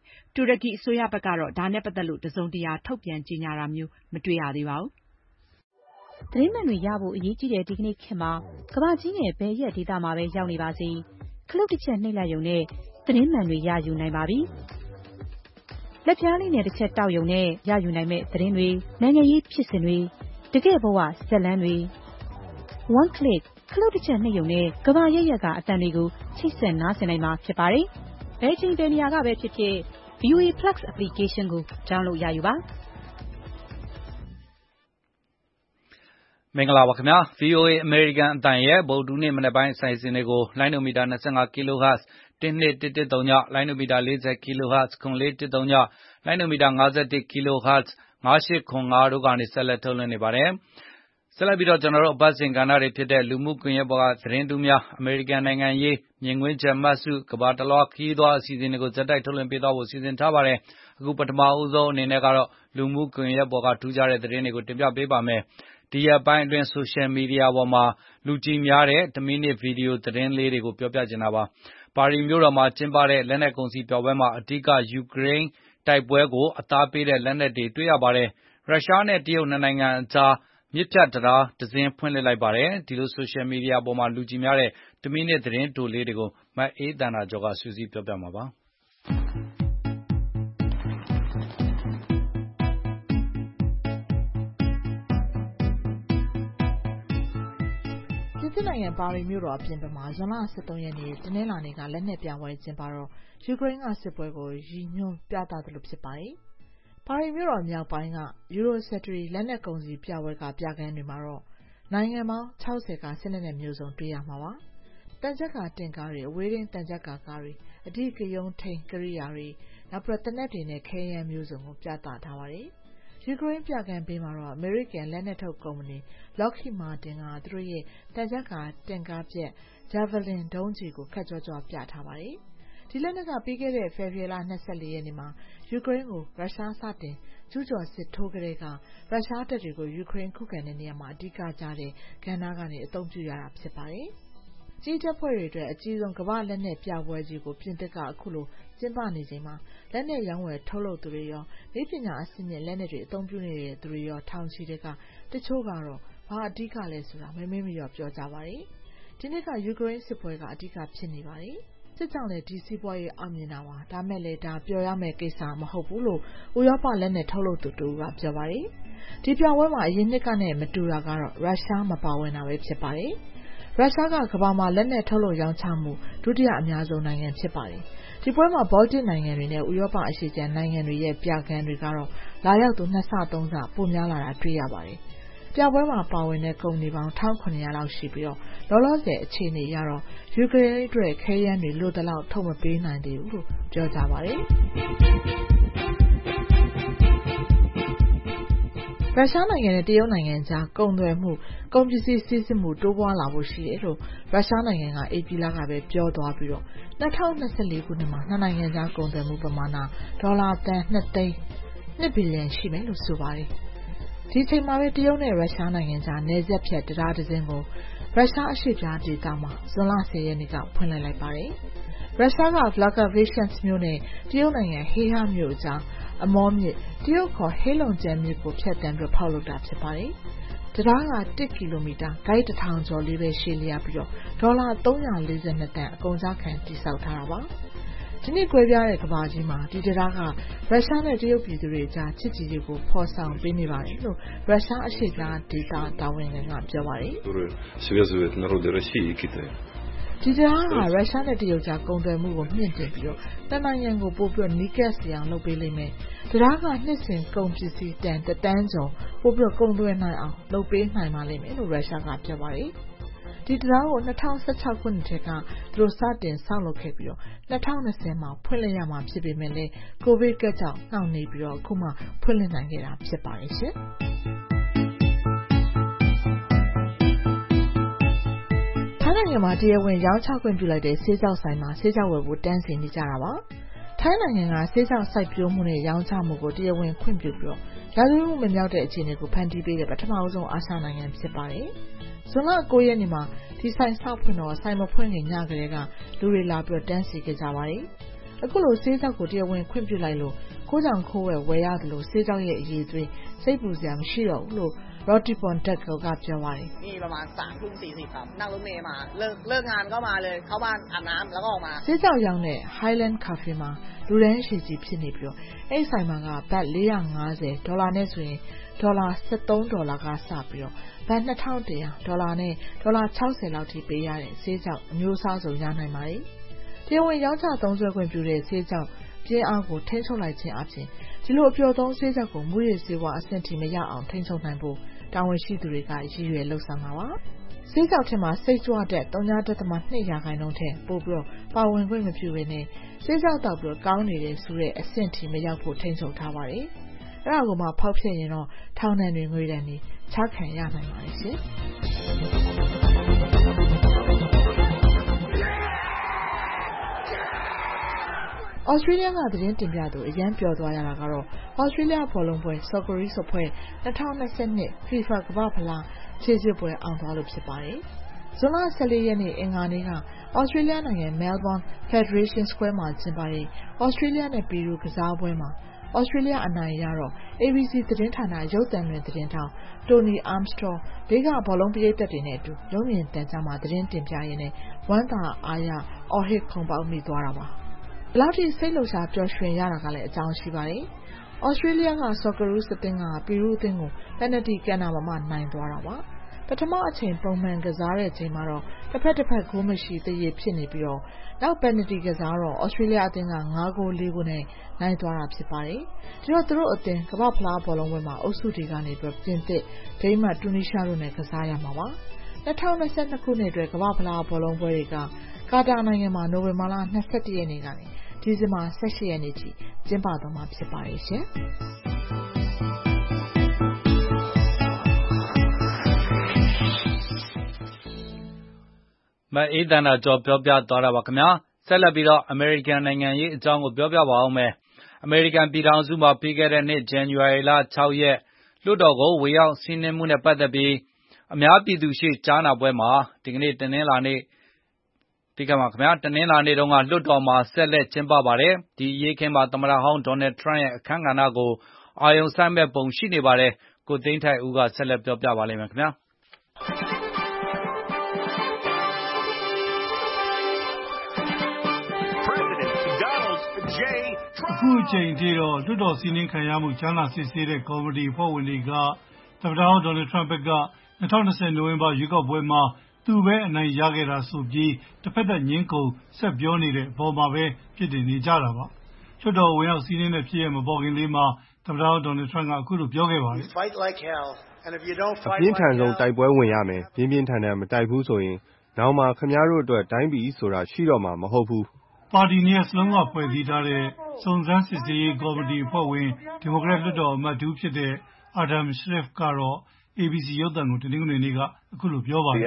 ။တူရကီအစိုးရဘက်ကတော့ဒါနဲ့ပတ်သက်လို့တစုံတရာထုတ်ပြန်ကြေညာတာမျိုးမတွေ့ရသေးပါဘူး။သတင်းမှန်တွေရဖို့အရေးကြီးတဲ့ဒီကနေ့ခေတ်မှာကမ္ဘာကြီးနဲ့ဘယ်ရက်ဒေသမှာပဲရောက်နေပါစေခလုတ်တစ်ချက်နှိပ်လိုက်ရုံနဲ့သတင်းမှန်တွေရယူနိုင်ပါပြီ။လက်ပြားလေးနဲ့တစ်ချက်တောက်ရုံနဲ့ရယူနိုင်မဲ့သတင်းတွေနိုင်ငံရေးဖြစ်စဉ်တွေတကယ့်ဘဝဇာတ်လမ်းတွေ one click ခလုတ်တစ်ချက်နှိပ်ရုံနဲ့ကမ္ဘာရက်ရက်ကအသံတွေကိုချိတ်ဆက်နားဆင်နိုင်မှာဖြစ်ပါတယ်။ဘယ်ချိန်ဘယ်နေရာကပဲဖြစ်ဖြစ် ဗီအိုအေ Plus application ကို download ရယူပါမင်္ဂလာပါခင်ဗျာ ဗီအိုအေ American အသံရဲ့ဗုဒ္ဓနေ့မနက်ပိုင်းအစီအစဉ်တွေကိုလိုင်းနိုမီတာ၂၅ kHz တစ်နှစ်တစ်တစ်သုံးညလိုင်းနိုမီတာ၄၀ kHz ခွန်လေးတစ်သုံးညလိုင်းနိုမီတာ၅၁ kHz ငါးရှစ်ခွန်ငါတို့ကနေဆက်လက်ထုတ်လွှင့်နေပါတယ်ဆက်လက်ပြီးတော့ကျွန်တော်တို့အပတ်စဉ်ကဏ္ဍတွေဖြစ်တဲ့လူမှုကွန်ရက်ပေါ်ကသတင်းတူးများအမေရိကန်နိုင်ငံရေးမြင်ကွင်းချက်မှတ်စုကမ္ဘာတလွှားခရီးသွားအစီအစဉ်တွေကိုဇက်တိုက်ထုတ်လွှင့်ပေးသွားဖို့စီစဉ်ထားပါတယ်အခုပထမအဦးဆုံးအနေနဲ့ကတော့လူမှုကွန်ရက်ပေါ်ကထူးခြားတဲ့သတင်းတွေကိုတင်ပြပေးပါမယ်ဒီရက်ပိုင်းအတွင်း social media ပေါ်မှာလူကြည့်များတဲ့တစ်မိနစ်ဗီဒီယိုသတင်းလေးတွေကိုပြောပြချင်တာပါပါရီမြို့တော်မှာကျင်းပတဲ့လက်နက်ကုန်စည်ပြပွဲမှာအဓိကယူကရိန်းတိုက်ပွဲကိုအသားပေးတဲ့လက်နက်တွေတွေ့ရပါတယ်ရုရှားနဲ့တရုတ်နှစ်နိုင်ငံအကြားမြစ်ဖြတ်တရားတစင်းဖွင့်လှစ်လိုက်ပါတယ်ဒီလို social media ပေါ်မှာလူကြည့်များတဲ့တစ်မိနစ်သတင်းတိုလေးတွေကိုမအေးတန်တာကျော်ကစူးစီးပြောပြမှာပါပြင်သစ်နိုင်ငံပါရီမြို့တော်အပြင်ဘက်မှာဇွန်လ၁၃ရက်နေ့တနင်္လာနေ့ကလက်နက်ပြပွဲကျင်းပတော့ယူကရိန်းကစစ်ပွဲကိုရည်ညွှန်းပြသသလိုဖြစ်ပါတယ်။ပါရီမြို့တော်မြောက်ပိုင်းက Eurosatory လက်နက်ကုန်စည်ပြပွဲကပြခန်းတွေမှာတော့နိုင်ငံပေါင်း၆၀ကစစ်လက်နက်မျိုးစုံတွေ့ရမှာပါ။တန်ကြပ်ကာတင်ကားတွေအဝေးထိန်းတန်ကြပ်ကာကားတွေအဓိကရုဏ်းထိန်းကိရိယာတွေနောက်ပြီးသေနတ်တွေနဲ့ခဲယမ်းမျိုးစုံကိုပြသထားပါတယ်။ယူကရိန်းပြခန်းပေးမှာတော့ American လက်နက်ထုတ်ကုမ္ပဏီ Lockheed Martin ကသူတို့ရဲ့တန်ကြပ်ကာတင်ကားပြက် Javelin ဒုံးကျည်ကိုခက်ကြွကြွပြထားပါတယ်။ဒီလက်နက်ကပြီးခဲ့တဲ့ဖေဖော်ဝါရီလ၂၄ရက်နေ့မှာယူကရိန်းကိုရုရှားစတင်ကျူးကျော်စစ်ထိုးကလေးကရုရှားတပ်တွေကိုယူကရိန်းခုခံတဲ့နေရာမှာအဓိကကျတဲ့ကဏ္ဍကနေအသုံးပြုရတာဖြစ်ပါတယ်။ကြီးတပ်ဖွဲ့တွေအတွက်အကြီးဆုံးကမ္ဘာလက်နက်ပြပွဲကြီးကိုပြင်သစ်ကအခုလိုကျင်းပနေချိန်မှာလက်နက်ရောင်းဝယ်ထုတ်လုပ်သူတွေရောနေပညာအဆင့်မြင့်လက်နက်တွေအသုံးပြုနေတဲ့သူတွေရောထောင်ချီတဲ့ကတချို့ကတော့ဘာအဓိကလဲဆိုတာမမေ့မလျော့ပြောကြပါတယ်။ဒီနေ့ကယူကရိန်းစစ်ပွဲကအဓိကဖြစ်နေပါတယ်။စစ်ကြောင့်လည်းဒီစီးပွားရေးအောင်မြင်တာပါဒါမဲ့လည်းဒါပျော်ရမယ့်ကိစ္စမဟုတ်ဘူးလို့ဥရောပလက်နက်ထုတ်လုပ်သူတို့ကပြောပါတယ်ဒီပြပွဲမှာအရင်နှစ်ကနဲ့မတူတာကတော့ရုရှားမပါဝင်တာပဲဖြစ်ပါတယ်ရုရှားကကမ္ဘာမှာလက်နက်ထုတ်လုပ်ရောင်းချမှုဒုတိယအများဆုံးနိုင်ငံဖြစ်ပါတယ်ဒီပွဲမှာဘောလ်တစ်နိုင်ငံတွေနဲ့ဥရောပအရှေ့ကျန်နိုင်ငံတွေရဲ့ပြခန်းတွေကတော့လာရောက်သူနှစ်ဆသုံးဆပိုများလာတာတွေ့ရပါတယ်ပြပွဲမှာပါဝင်တဲ့ကုမ္ပဏီပေါင်း၁၇၀၀လောက်ရှိပြီးတော့လောလောဆယ်အခြေအနေရတော့ယူကရိန်းအတွက်ခဲယမ်းတွေလိုတလောက်ထုတ်မပေးနိုင်သေးဘူးလို့ပြောကြပါတယ်ရုရှားနိုင်ငံနဲ့တရုတ်နိုင်ငံကြားကုန်သွယ်မှုကုန်ပစ္စည်းစီးဆင်းမှုတိုးပွားလာဖို့ရှိတယ်လို့ရုရှားနိုင်ငံကအေပီလကပဲပြောသွားပြီးတော့၂၀၂၄ခုနှစ်မှာနှစ်နိုင်ငံကြားကုန်သွယ်မှုပမာဏဒေါ်လာသန်း၂သိန်း၂ဘီလီယံရှိမယ်လို့ဆိုပါတယ်ဒီချိန်မှာပဲတရုတ်နဲ့ရုရှားနိုင်ငံကြားနယ်စပ်ဖြတ်တရားတစ်စင်းကိုရုရှားအရှေ့ပြားဒေသမှာဇွန်လ၁၀ရက်နေ့ကဖွင့်လှစ်လိုက်ပါတယ်ရုရှားက Vlagavishchensk မြို့နဲ့တရုတ်နိုင်ငံဟေဟာမြို့အကြားအမောမြစ်တရုတ်ခေါ်ဟေလုံကျန်းမြစ်ကိုဖြတ်တန်းပြီးဖောက်လုပ်တာဖြစ်ပါတယ်။တရားကတစ်ကီလိုမီတာဂိုက်တစ်ထောင်ကျော်လေးပဲရှည်လျားပြီးတော့ဒေါ်လာ၃၄၂တန်အကုန်စားခံတည်ဆောက်ထားတာပါ။ဒီနေ့ကွဲပြားတဲ့ကမ္ဘာကြီးမှာဒီတရားကရုရှားနဲ့တရုတ်ပြည်သူတွေကြားချစ်ကြည်ရေးကိုဖော်ဆောင်ပေးနေပါတယ်လို့ရုရှားအရှေ့ကြားဒေသတာဝန်ခံကပြောပါတယ်။ဒီတရားကရုရှားနဲ့တရုတ်ကြားကုန်သွယ်မှုကိုမြင့်တင်ပြီးတော့တနိုင်ငံကိုပို့ပြီးနီးကပ်စီအောင်လုပ်ပေးလိမ့်မယ်။တရားကနှစ်စဉ်ကုန်ပစ္စည်းတန်တတန်းကျော်ပို့ပြီးကုန်သွယ်နိုင်အောင်လုပ်ပေးနိုင်ပါလိမ့်မယ်လို့ရုရှားကပြောပါတယ်။ဒီတရားကို၂၀၁၆ခုနှစ်ထဲကသူတို့စတင်ဆောက်လုပ်ခဲ့ပြီးတော့၂၀၂၀မှာဖွင့်လှစ်ရမှာဖြစ်ပေမဲ့လည်းကိုဗစ်ကပ်ကြောင့်နှောင့်နှေးပြီးတော့အခုမှဖွင့်လှစ်နိုင်ခဲ့တာဖြစ်ပါတယ်ရှင်။ထိုင်းနိုင်ငံမှာတရားဝင်ရောင်းချခွင့်ပြုလိုက်တဲ့ဆေးကြောက်ဆိုင်မှာဆေးကြောက်ဝယ်ဖို့တန်းစီနေကြတာပါ။ထိုင်းနိုင်ငံကဆေးကြောက်စိုက်ပျိုးမှုနဲ့ရောင်းချမှုကိုတရားဝင်ခွင့်ပြုပြီးတော့ရာဇဝတ်မှုမမြောက်တဲ့အခြေအနေကိုဖန်တီးပေးတဲ့ပထမဆုံးအာရှနိုင်ငံဖြစ်ပါတယ်။ဇွန်လ၉ရက်နေ့မှာဒီဆိုင်စဖွင့်တော့ဆိုင်မဖွင့်ခင်ညကလေးကလူတွေလာပြီးတန်းစီခဲ့ကြပါတယ်။အခုလိုဆေးကြောက်ကိုတရားဝင်ခွင့်ပြုလိုက်လို့ခိုးကြောင်ခိုးဝဲဝယ်ရတယ်လို့ဆေးကြောက်ရဲ့အရေးသွေးစိတ်ပူစရာမရှိတော့ဘူးလို့ Roti Pontet ကပြောပါတယ်။มีประมาณ สามทุ่มสี่สิบ ครับนั่งรถเมล์มาเลิกเลิกงานก็มาเลยเข้าบ้านอาบน้ำแล้วก็ออกมาဆေးကြောက်ရောင်းတဲ့ Highland Cafe မှာလူတန်းရှည်ကြီးဖြစ်နေပြီးတော့အဲ့ဆိုင်မှာကဘတ်၄၅၀ဒေါ်လာနဲ့ဆိုရင်ဒေါ်လာ၁၃ဒေါ်လာကစပြီးတော့ဘတ်၂၁၀၀ဒေါ်လာနဲ့ဒေါ်လာ၆၀လောက်ထိပေးရတဲ့ဆေးကြောက်အမျိုးအစားစုံရနိုင်ပါတယ်။တရားဝင်ရောင်းချသုံးစွဲခွင့်ပြုတဲ့ဆေးကြောက်ပြင်းအားကိုထိန်းချုပ်လိုက်ခြင်းအပြင်ဒီလိုအပျော်သုံးဆေးကြောက်ကိုမူရည်ဆေးဝါးအဆင့်ထိမရအောင်ထိန်းချုပ်နိုင်ဖို့တာဝန်ရှိသူတွေကရည်ရွယ်လှုပ်ဆောင်တာပါ။ဆေးကြောက်ထဲမှာစိတ်ကြွတဲ့ ဝ.၂ ရာခိုင်နှုန်းထက်ပိုပြီးတော့ပါဝင်ခွင့်မပြုဘဲနဲ့ဆေးကြောက်တောက်ပြီးတော့ကောင်းနေတဲ့ဆိုတဲ့အဆင့်ထိမရောက်ဖို့ထိန်းချုပ်ထားပါတယ်။အဲ့ဒါကိုမှဖောက်ဖျက်ရင်တော့ထောင်ဒဏ်တွေငွေဒဏ်တွေချခံရနိုင်ပါတယ်ရှင်။ဩစတြေးလျကသတင်းတင်ပြသူအရန်ပျော်သွားရတာကတော့ဩစတြေးလျဘောလုံးပွဲ Socceroos အဖွဲ့၂၀၂၂ FIFA ကမ္ဘာ့ဖလားခြေစစ်ပွဲအောင်သွားလို့ဖြစ်ပါတယ်။ဇွန်လ၁၄ရက်နေ့အင်္ဂါနေ့ကဩစတြေးလျနိုင်ငံ Melbourne Federation Square မှာကျင်းပတဲ့ဩစတြေးလျနဲ့ပီရူးကစားပွဲမှာဩစတြေးလျအနိုင်ရတော့ A B C သတင်းဌာနရုပ်သံလွှင့်သတင်းထောက် Tony Armstrong ဘေးကဘောလုံးပရိသတ်တွေနဲ့အတူရုံမြင်သံကြားမှာသတင်းတင်ပြရင်းနဲ့ဝမ်းသာအားရအော်ဟစ်ခုန်ပေါက်မိသွားတာပါ။ဘလောက်ထိစိတ်လှုပ်ရှားပျော်ရွှင်ရတာကလည်းအကြောင်းရှိပါတယ်။ဩစတြေးလျက Socceroos အသင်းကပီရူးအသင်းကိုပယ်နတီကန်နာမှာနိုင်သွားတာပါ။ပထမအချိန်ပုံမှန်ကစားတဲ့အချိန်မှာတော့တစ်ဖက်တစ်ဖက်ဂိုးမရှိသေးရဖြစ်နေပြီးတော့နောက်ပယ်နတီကစားတော့ဩစတြေးလျအသင်းက၅ဂိုး၄ဂိုးနဲ့နိုင်သွားတာဖြစ်ပါတယ်။ဒီတော့သူတို့အသင်းကမ္ဘာ့ဖလားဘောလုံးပွဲမှာအုပ်စုတွေကနေပြီးပြင်သစ်၊ဒိန်းမတ်၊တူနီးရှားတို့နဲ့ကစားရမှာပါ။၂၀၂၂ခုနှစ်အတွက်ကမ္ဘာ့ဖလားဘောလုံးပွဲတွေကကာတာနိုင်ငံမှာနိုဝင်ဘာလ၂၁ရက်နေ့ကနေဒီဇင်ဘာ၁၈ရက်နေ့ထိကျင်းပသွားမှာဖြစ်ပါတယ်ရှင်။မအေးတနာကျော်ပြောပြသွားတာပါခင်ဗျာဆက်လက်ပြီးတော့အမေရိကန်နိုင်ငံရေးအကြောင်းကိုပြောပြပါအောင်မယ်အမေရိကန်ပြည်ထောင်စုမှာပြီးခဲ့တဲ့နှစ်ဇန်နဝါရီလ၆ရက်လွှတ်တော်ကိုဝင်ရောက်စီးနင်းမှုနဲ့ပတ်သက်ပြီးအများပြည်သူရှိကြားနာပွဲမှာဒီကနေ့တနင်္လာနေ့ဒီကမှာခင်ဗျာတနင်္လာနေ့တုန်းကလွှတ်တော်မှာဆက်လက်ကျင်းပပါတယ်ဒီရေးခင်းမှာသမ္မတဟောင်းဒေါ်နယ်ထရန့်ရဲ့အခမ်းကဏ္ဍကိုအာရုံစိုက်မဲ့ပုံရှိနေပါတယ်ကိုသိန်းထိုက်ဦးကဆက်လက်ပြောပြပါလိမ့်မယ်ခင်ဗျာအခုအချိန်ထိတော့လွှတ်တော်စီးနင်းခံရမှုကြားနာစစ်ဆေးတဲ့ကော်မတီဖွဲ့ဝင်တွေကသမ္မတဟောင်းဒေါ်နယ်ထရန့်ဘက်က၂၀၂၀နိုဝင်ဘာရွေးကောက်ပွဲမှာသူပဲအနိုင်ရခဲ့တာဆိုပြီးတစ်ဖက်သက်ငင်းခုန်ဆက်ပြောနေတဲ့အပေါ်မှာပဲဖြစ်တင်နေကြတာပါလွှတ်တော်ဝင်ရောက်စီးနင်းတဲ့ဖြစ်ရမပေါ်ခင်လေးမှာသမ္မတဟောင်းဒေါ်နယ်ထရန့်ကအခုလိုပြောခဲ့ပါတယ်အပြင်းထန်ဆုံးတိုက်ပွဲဝင်ရမယ်ပြင်းပြင်းထန်ထန်မတိုက်ဘူးဆိုရင်နောက်မှာခင်ဗျားတို့အတွက်တိုင်းပြည်ဆိုတာရှိတော့မှာမဟုတ်ဘူးပါတီနှစ်ရပ်စလုံးကဖွဲ့စည်းထားတဲ့စုံစမ်းစစ်ဆေးရေးကော်မတီအဖွဲ့ဝင်ဒီမိုကရက်လွှတ်တော်အမတ်တူဖြစ်တဲ့ Adam Schiff ကတော့ A B C ရုပ်သံကိုတနင်္ဂနွေနေ့ကအခုလိုပြောပါတယ်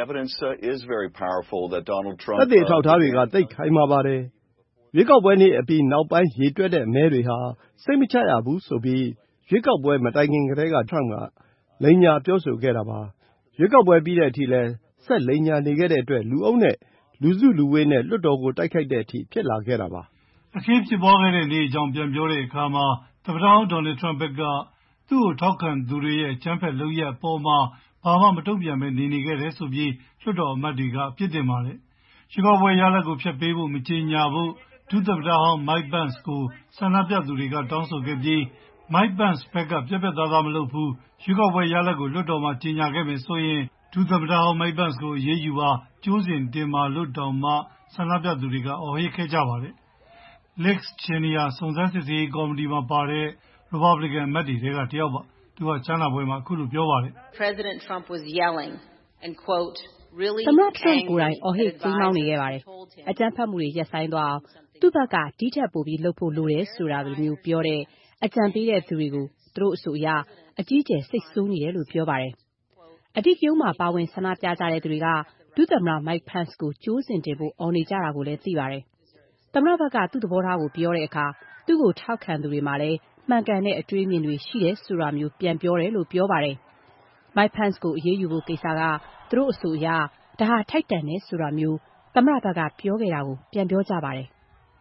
သက်သေအထောက်အထားတွေကသိပ်ခိုင်မာပါတယ်ရွေးကောက်ပွဲနေ့အပြီးနောက်ပိုင်းရေတွက်တဲ့မဲတွေဟာစိတ်မချရဘူးဆိုပြီးရွေးကောက်ပွဲမတိုင်ခင်ကတည်းက Trump ကလိန်ညာပြောဆိုခဲ့တာပါရွေးကောက်ပွဲပြီးတဲ့အထိလဲဆက်လိန်ညာနေခဲ့တဲ့အတွက်လူအုပ်နဲ့လူစုလူဝေးနဲ့လွှတ်တော်ကိုတိုက်ခိုက်တဲ့အထိဖြစ်လာခဲ့တာပါအခင်းဖြစ်ပွားခဲ့တဲ့နေ့အကြောင်းပြန်ပြောတဲ့အခါမှာသမ္မတဟောင်းဒေါ်နယ်ထရန့်ဘက်ကသူ့ကိုထောက်ခံသူတွေရဲ့အကြမ်းဖက်လုပ်ရပ်ပေါ်မှာဘာမှမတုံ့ပြန်ဘဲနေနေခဲ့တယ်ဆိုပြီးလွှတ်တော်အမတ်တွေကပြစ်တင်ပါတယ်။ရွေးကောက်ပွဲရလဒ်ကိုဖျက်ပေးဖို့မကြေညာဖို့ဒုသမ္မတဟောင်း Mike Pence ကိုဆန္ဒပြသူတွေကတောင်းဆိုခဲ့ပြီး Mike Pence ဘက်ကပြတ်ပြတ်သားသားမလုပ်ဘူးရွေးကောက်ပွဲရလဒ်ကိုလွှတ်တော်မှာကြေညာခဲ့မယ်ဆိုရင်ဒုသမ္မတဟောင်း Mike Pence ကိုအရေးယူပါကြိုးစင်တင်ပါလို့တောင်မှဆန္ဒပြသူတွေကအော်ဟစ်ခဲ့ကြပါတယ်။ Lex Chenier စုံစမ်းစစ်ဆေးရေးကော်မတီမှာပါတဲ့ Republican အမတ်တွေထဲကတယောက်ပါသူကကြားနာပွဲမှာအခုလိုပြောပါတယ်။ President Trump was yelling and quote really သမ္မတထရန့်ကိုယ်တိုင်အော်ဟစ်ကြီးမောင်းနေခဲ့ပါတယ်အကြမ်းဖက်မှုတွေရပ်ဆိုင်းသွားအောင်သူ့ဘက်ကဒီထက်ပိုပြီးလုပ်ဖို့လိုတယ်ဆိုတာလိုမျိုးပြောတဲ့အကြံပေးတဲ့သူတွေကိုသူတို့အဆိုအရအကြီးကျယ်စိတ်ဆိုးနေတယ်လို့ပြောပါတယ်အတိတ်ရုံးမှာပါဝင်ဆန္ဒပြကြတဲ့သူတွေကဒုသမ္မတ Mike Pence ကိုကြိုးစင်တင်ဖို့အော်နေကြတာကိုလည်းသိပါတယ်သမ္မတဘက်ကသူ့သဘောထားကိုပြောတဲ့အခါသူ့ကိုထောက်ခံသူတွေမှာလည်းမှန်ကန်တဲ့အတွေးအမြင်တွေရှိတယ်ဆိုတာမျိုးပြန်ပြောတယ်လို့ပြောပါတယ်။ Mike Pence ကိုအရေးယူဖို့ကိစ္စကသူတို့အဆိုအရဒါဟာထိုက်တန်တယ်ဆိုတာမျိုးသမ္မတဘက်ကပြောခဲ့တာကိုပြန်ပြောကြပါတယ်။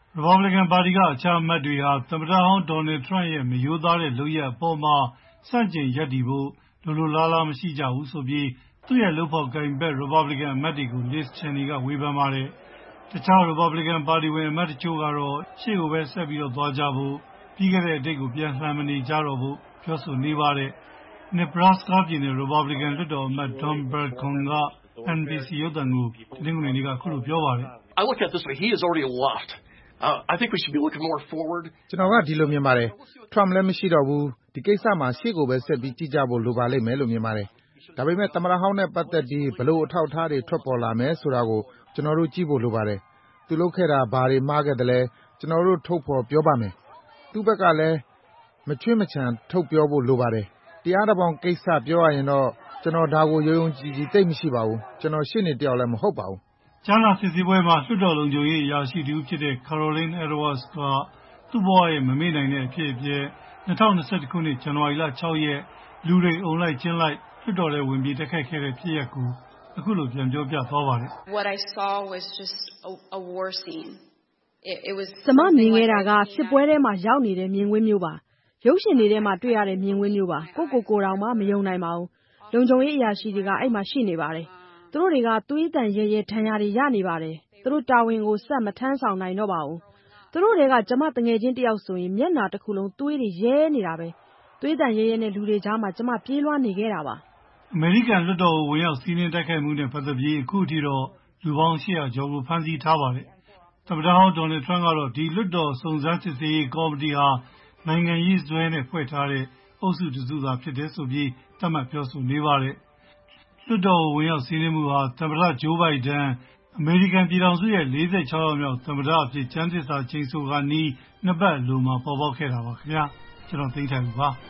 Republican ပါတီကအခြားအမတ်တွေဟာသမ္မတဟောင်း Donald Trump ရဲ့မရိုးသားတဲ့လုပ်ရပ်အပေါ်မှာဆန့်ကျင်ရပ်တည်ဖို့လိုလိုလားလားမရှိကြဘူးဆိုပြီးသူ့ရဲ့လုပ်ဖော်ကိုင်ဘက် Republican အမတ်တွေကို Liz Cheney ကဝေဖန်ပါတယ်။တခြား Republican ပါတီဝင်အမတ်တချို့ကတော့ရှေ့ကိုပဲဆက်ပြီးသွားကြဖို့ပြီးခဲ့တဲ့အတိတ်ကိုပြန်လှန်မနေကြတော့ဖို့ပြောဆိုနေပါတယ်။ Nebraska ပြည်နယ် Republican လွှတ်တော်အမတ် Don Burgum က N B C ရုပ်သံကိုတနင်္ဂနွေနေ့ကခုလိုပြောပါတယ်။ I look at this way he has already left. Uh, I think we should be looking more forward. ကျွန်တော်ကဒီလိုမြင်ပါတယ်။ Trump လည်းမရှိတော့ဘူး။ဒီကိစ္စမှာရှေ့ကိုပဲဆက်ပြီးကြည့်ကြဖို့လိုပါလိမ့်မယ်လို့မြင်ပါတယ်။ဒါပေမဲ့သမ္မတဟောင်းနဲ့ပတ်သက်ပြီးဘလို့အထောက်အထားတွေထွက်ပေါ်လာမယ်ဆိုတာကိုကျွန်တော်တို့ကြည့်ဖို့လိုပါတယ်။သူလုပ်ခဲ့တာဘာတွေမှားခဲ့တယ်လဲကျွန်တော်တို့ထုတ်ဖော်ပြောပါမယ်။သူ့ဘက်ကလည်းမချွေးမချံထုတ်ပြောဖို့လိုပါတယ်။တရားတော်ပေါင်းကိစ္စပြောရရင်တော့ကျွန်တော်ဒါကိုယုံယုံကြည်ကြည်သိမရှိပါဘူး။ကျွန်တော်ရှေ့နေတယောက်လည်းမဟုတ်ပါဘူး။ကြားနာစစ်ဆေးပွဲမှာလွှတ်တော်လုံခြုံရေးအရာရှိတူဖြစ်တဲ့ Caroline Edwards ကသူ့ဘဝရဲ့မမေ့နိုင်တဲ့အဖြစ်အပျက်၂၀၂၁ခုနှစ်ဇန်နဝါရီလ၆ရက်လူတွေအုံလိုက်ကျင်းလိုက်လွှတ်တော်ထဲဝင်ပြီးတက်ခတ်ခဲ့တဲ့ဖြစ်ရပ်ကိုအခုလိုပြန်ပြောပြသွားပါတယ်။ What I saw was just a, a war scene. It, it was ကျမမြင်ခဲ့တာကစစ်ပွဲထဲမှာရောက်နေတဲ့မြင်ကွင်းမျိုးပါ။ရုပ်ရှင်တွေထဲမှာတွေ့ရတဲ့မြင်ကွင်းမျိုးပါ။ကိုကိုကိုတောင်မှမယုံနိုင်ပါဘူး။လုံခြုံရေးအရာရှိတွေကအဲ့မှာရှိနေပါတယ်။သူတို့တွေကသွေးတန်ရဲရဲထမ်းရတွေရနေပါတယ်။သူတို့တာဝန်ကိုဆက်မထမ်းဆောင်နိုင်တော့ပါဘူး။သူတို့တွေကကျမတငယ်ချင်းတယောက်ဆိုရင်မျက်နှာတစ်ခုလုံးသွေးတွေရဲနေတာပဲ။သွေးတန်ရဲရဲနဲ့လူတွေကြားမှာကျမပြေးလွှားနေခဲ့တာပါ။အမေရိကန်လွှတ်တော်ကိုဝင်ရောက်စီးနင်းတိုက်ခိုက်မှုနဲ့ပတ်သက်ပြီးအခုထိတော့လူပေါင်း၈၀၀ကျော်ကိုဖမ်းဆီးထားပါတယ်။သမ္မတဟောင်း Donald Trump ကတော့ဒီလွှတ်တော်စုံစမ်းစစ်ဆေးရေးကော်မတီဟာနိုင်ငံရေးဇွဲနဲ့ဖွဲ့ထားတဲ့အုပ်စုတစုသာဖြစ်တယ်ဆိုပြီးသတ်မှတ်ပြောဆိုနေပါတယ်။လွှတ်တော်ကိုဝင်ရောက်စီးနင်းမှုဟာသမ္မတ Joe Biden အမေရိကန်ပြည်ထောင်စုရဲ့၄၆ယောက်မြောက်သမ္မတအဖြစ်ကျမ်းသစ္စာကျိန်ဆိုခါနီးနှစ်ပတ်အလိုမှာပေါ်ပေါက်ခဲ့တာပါခင်ဗျာကျွန်တော်သိန်းထိုင်ဦးပါ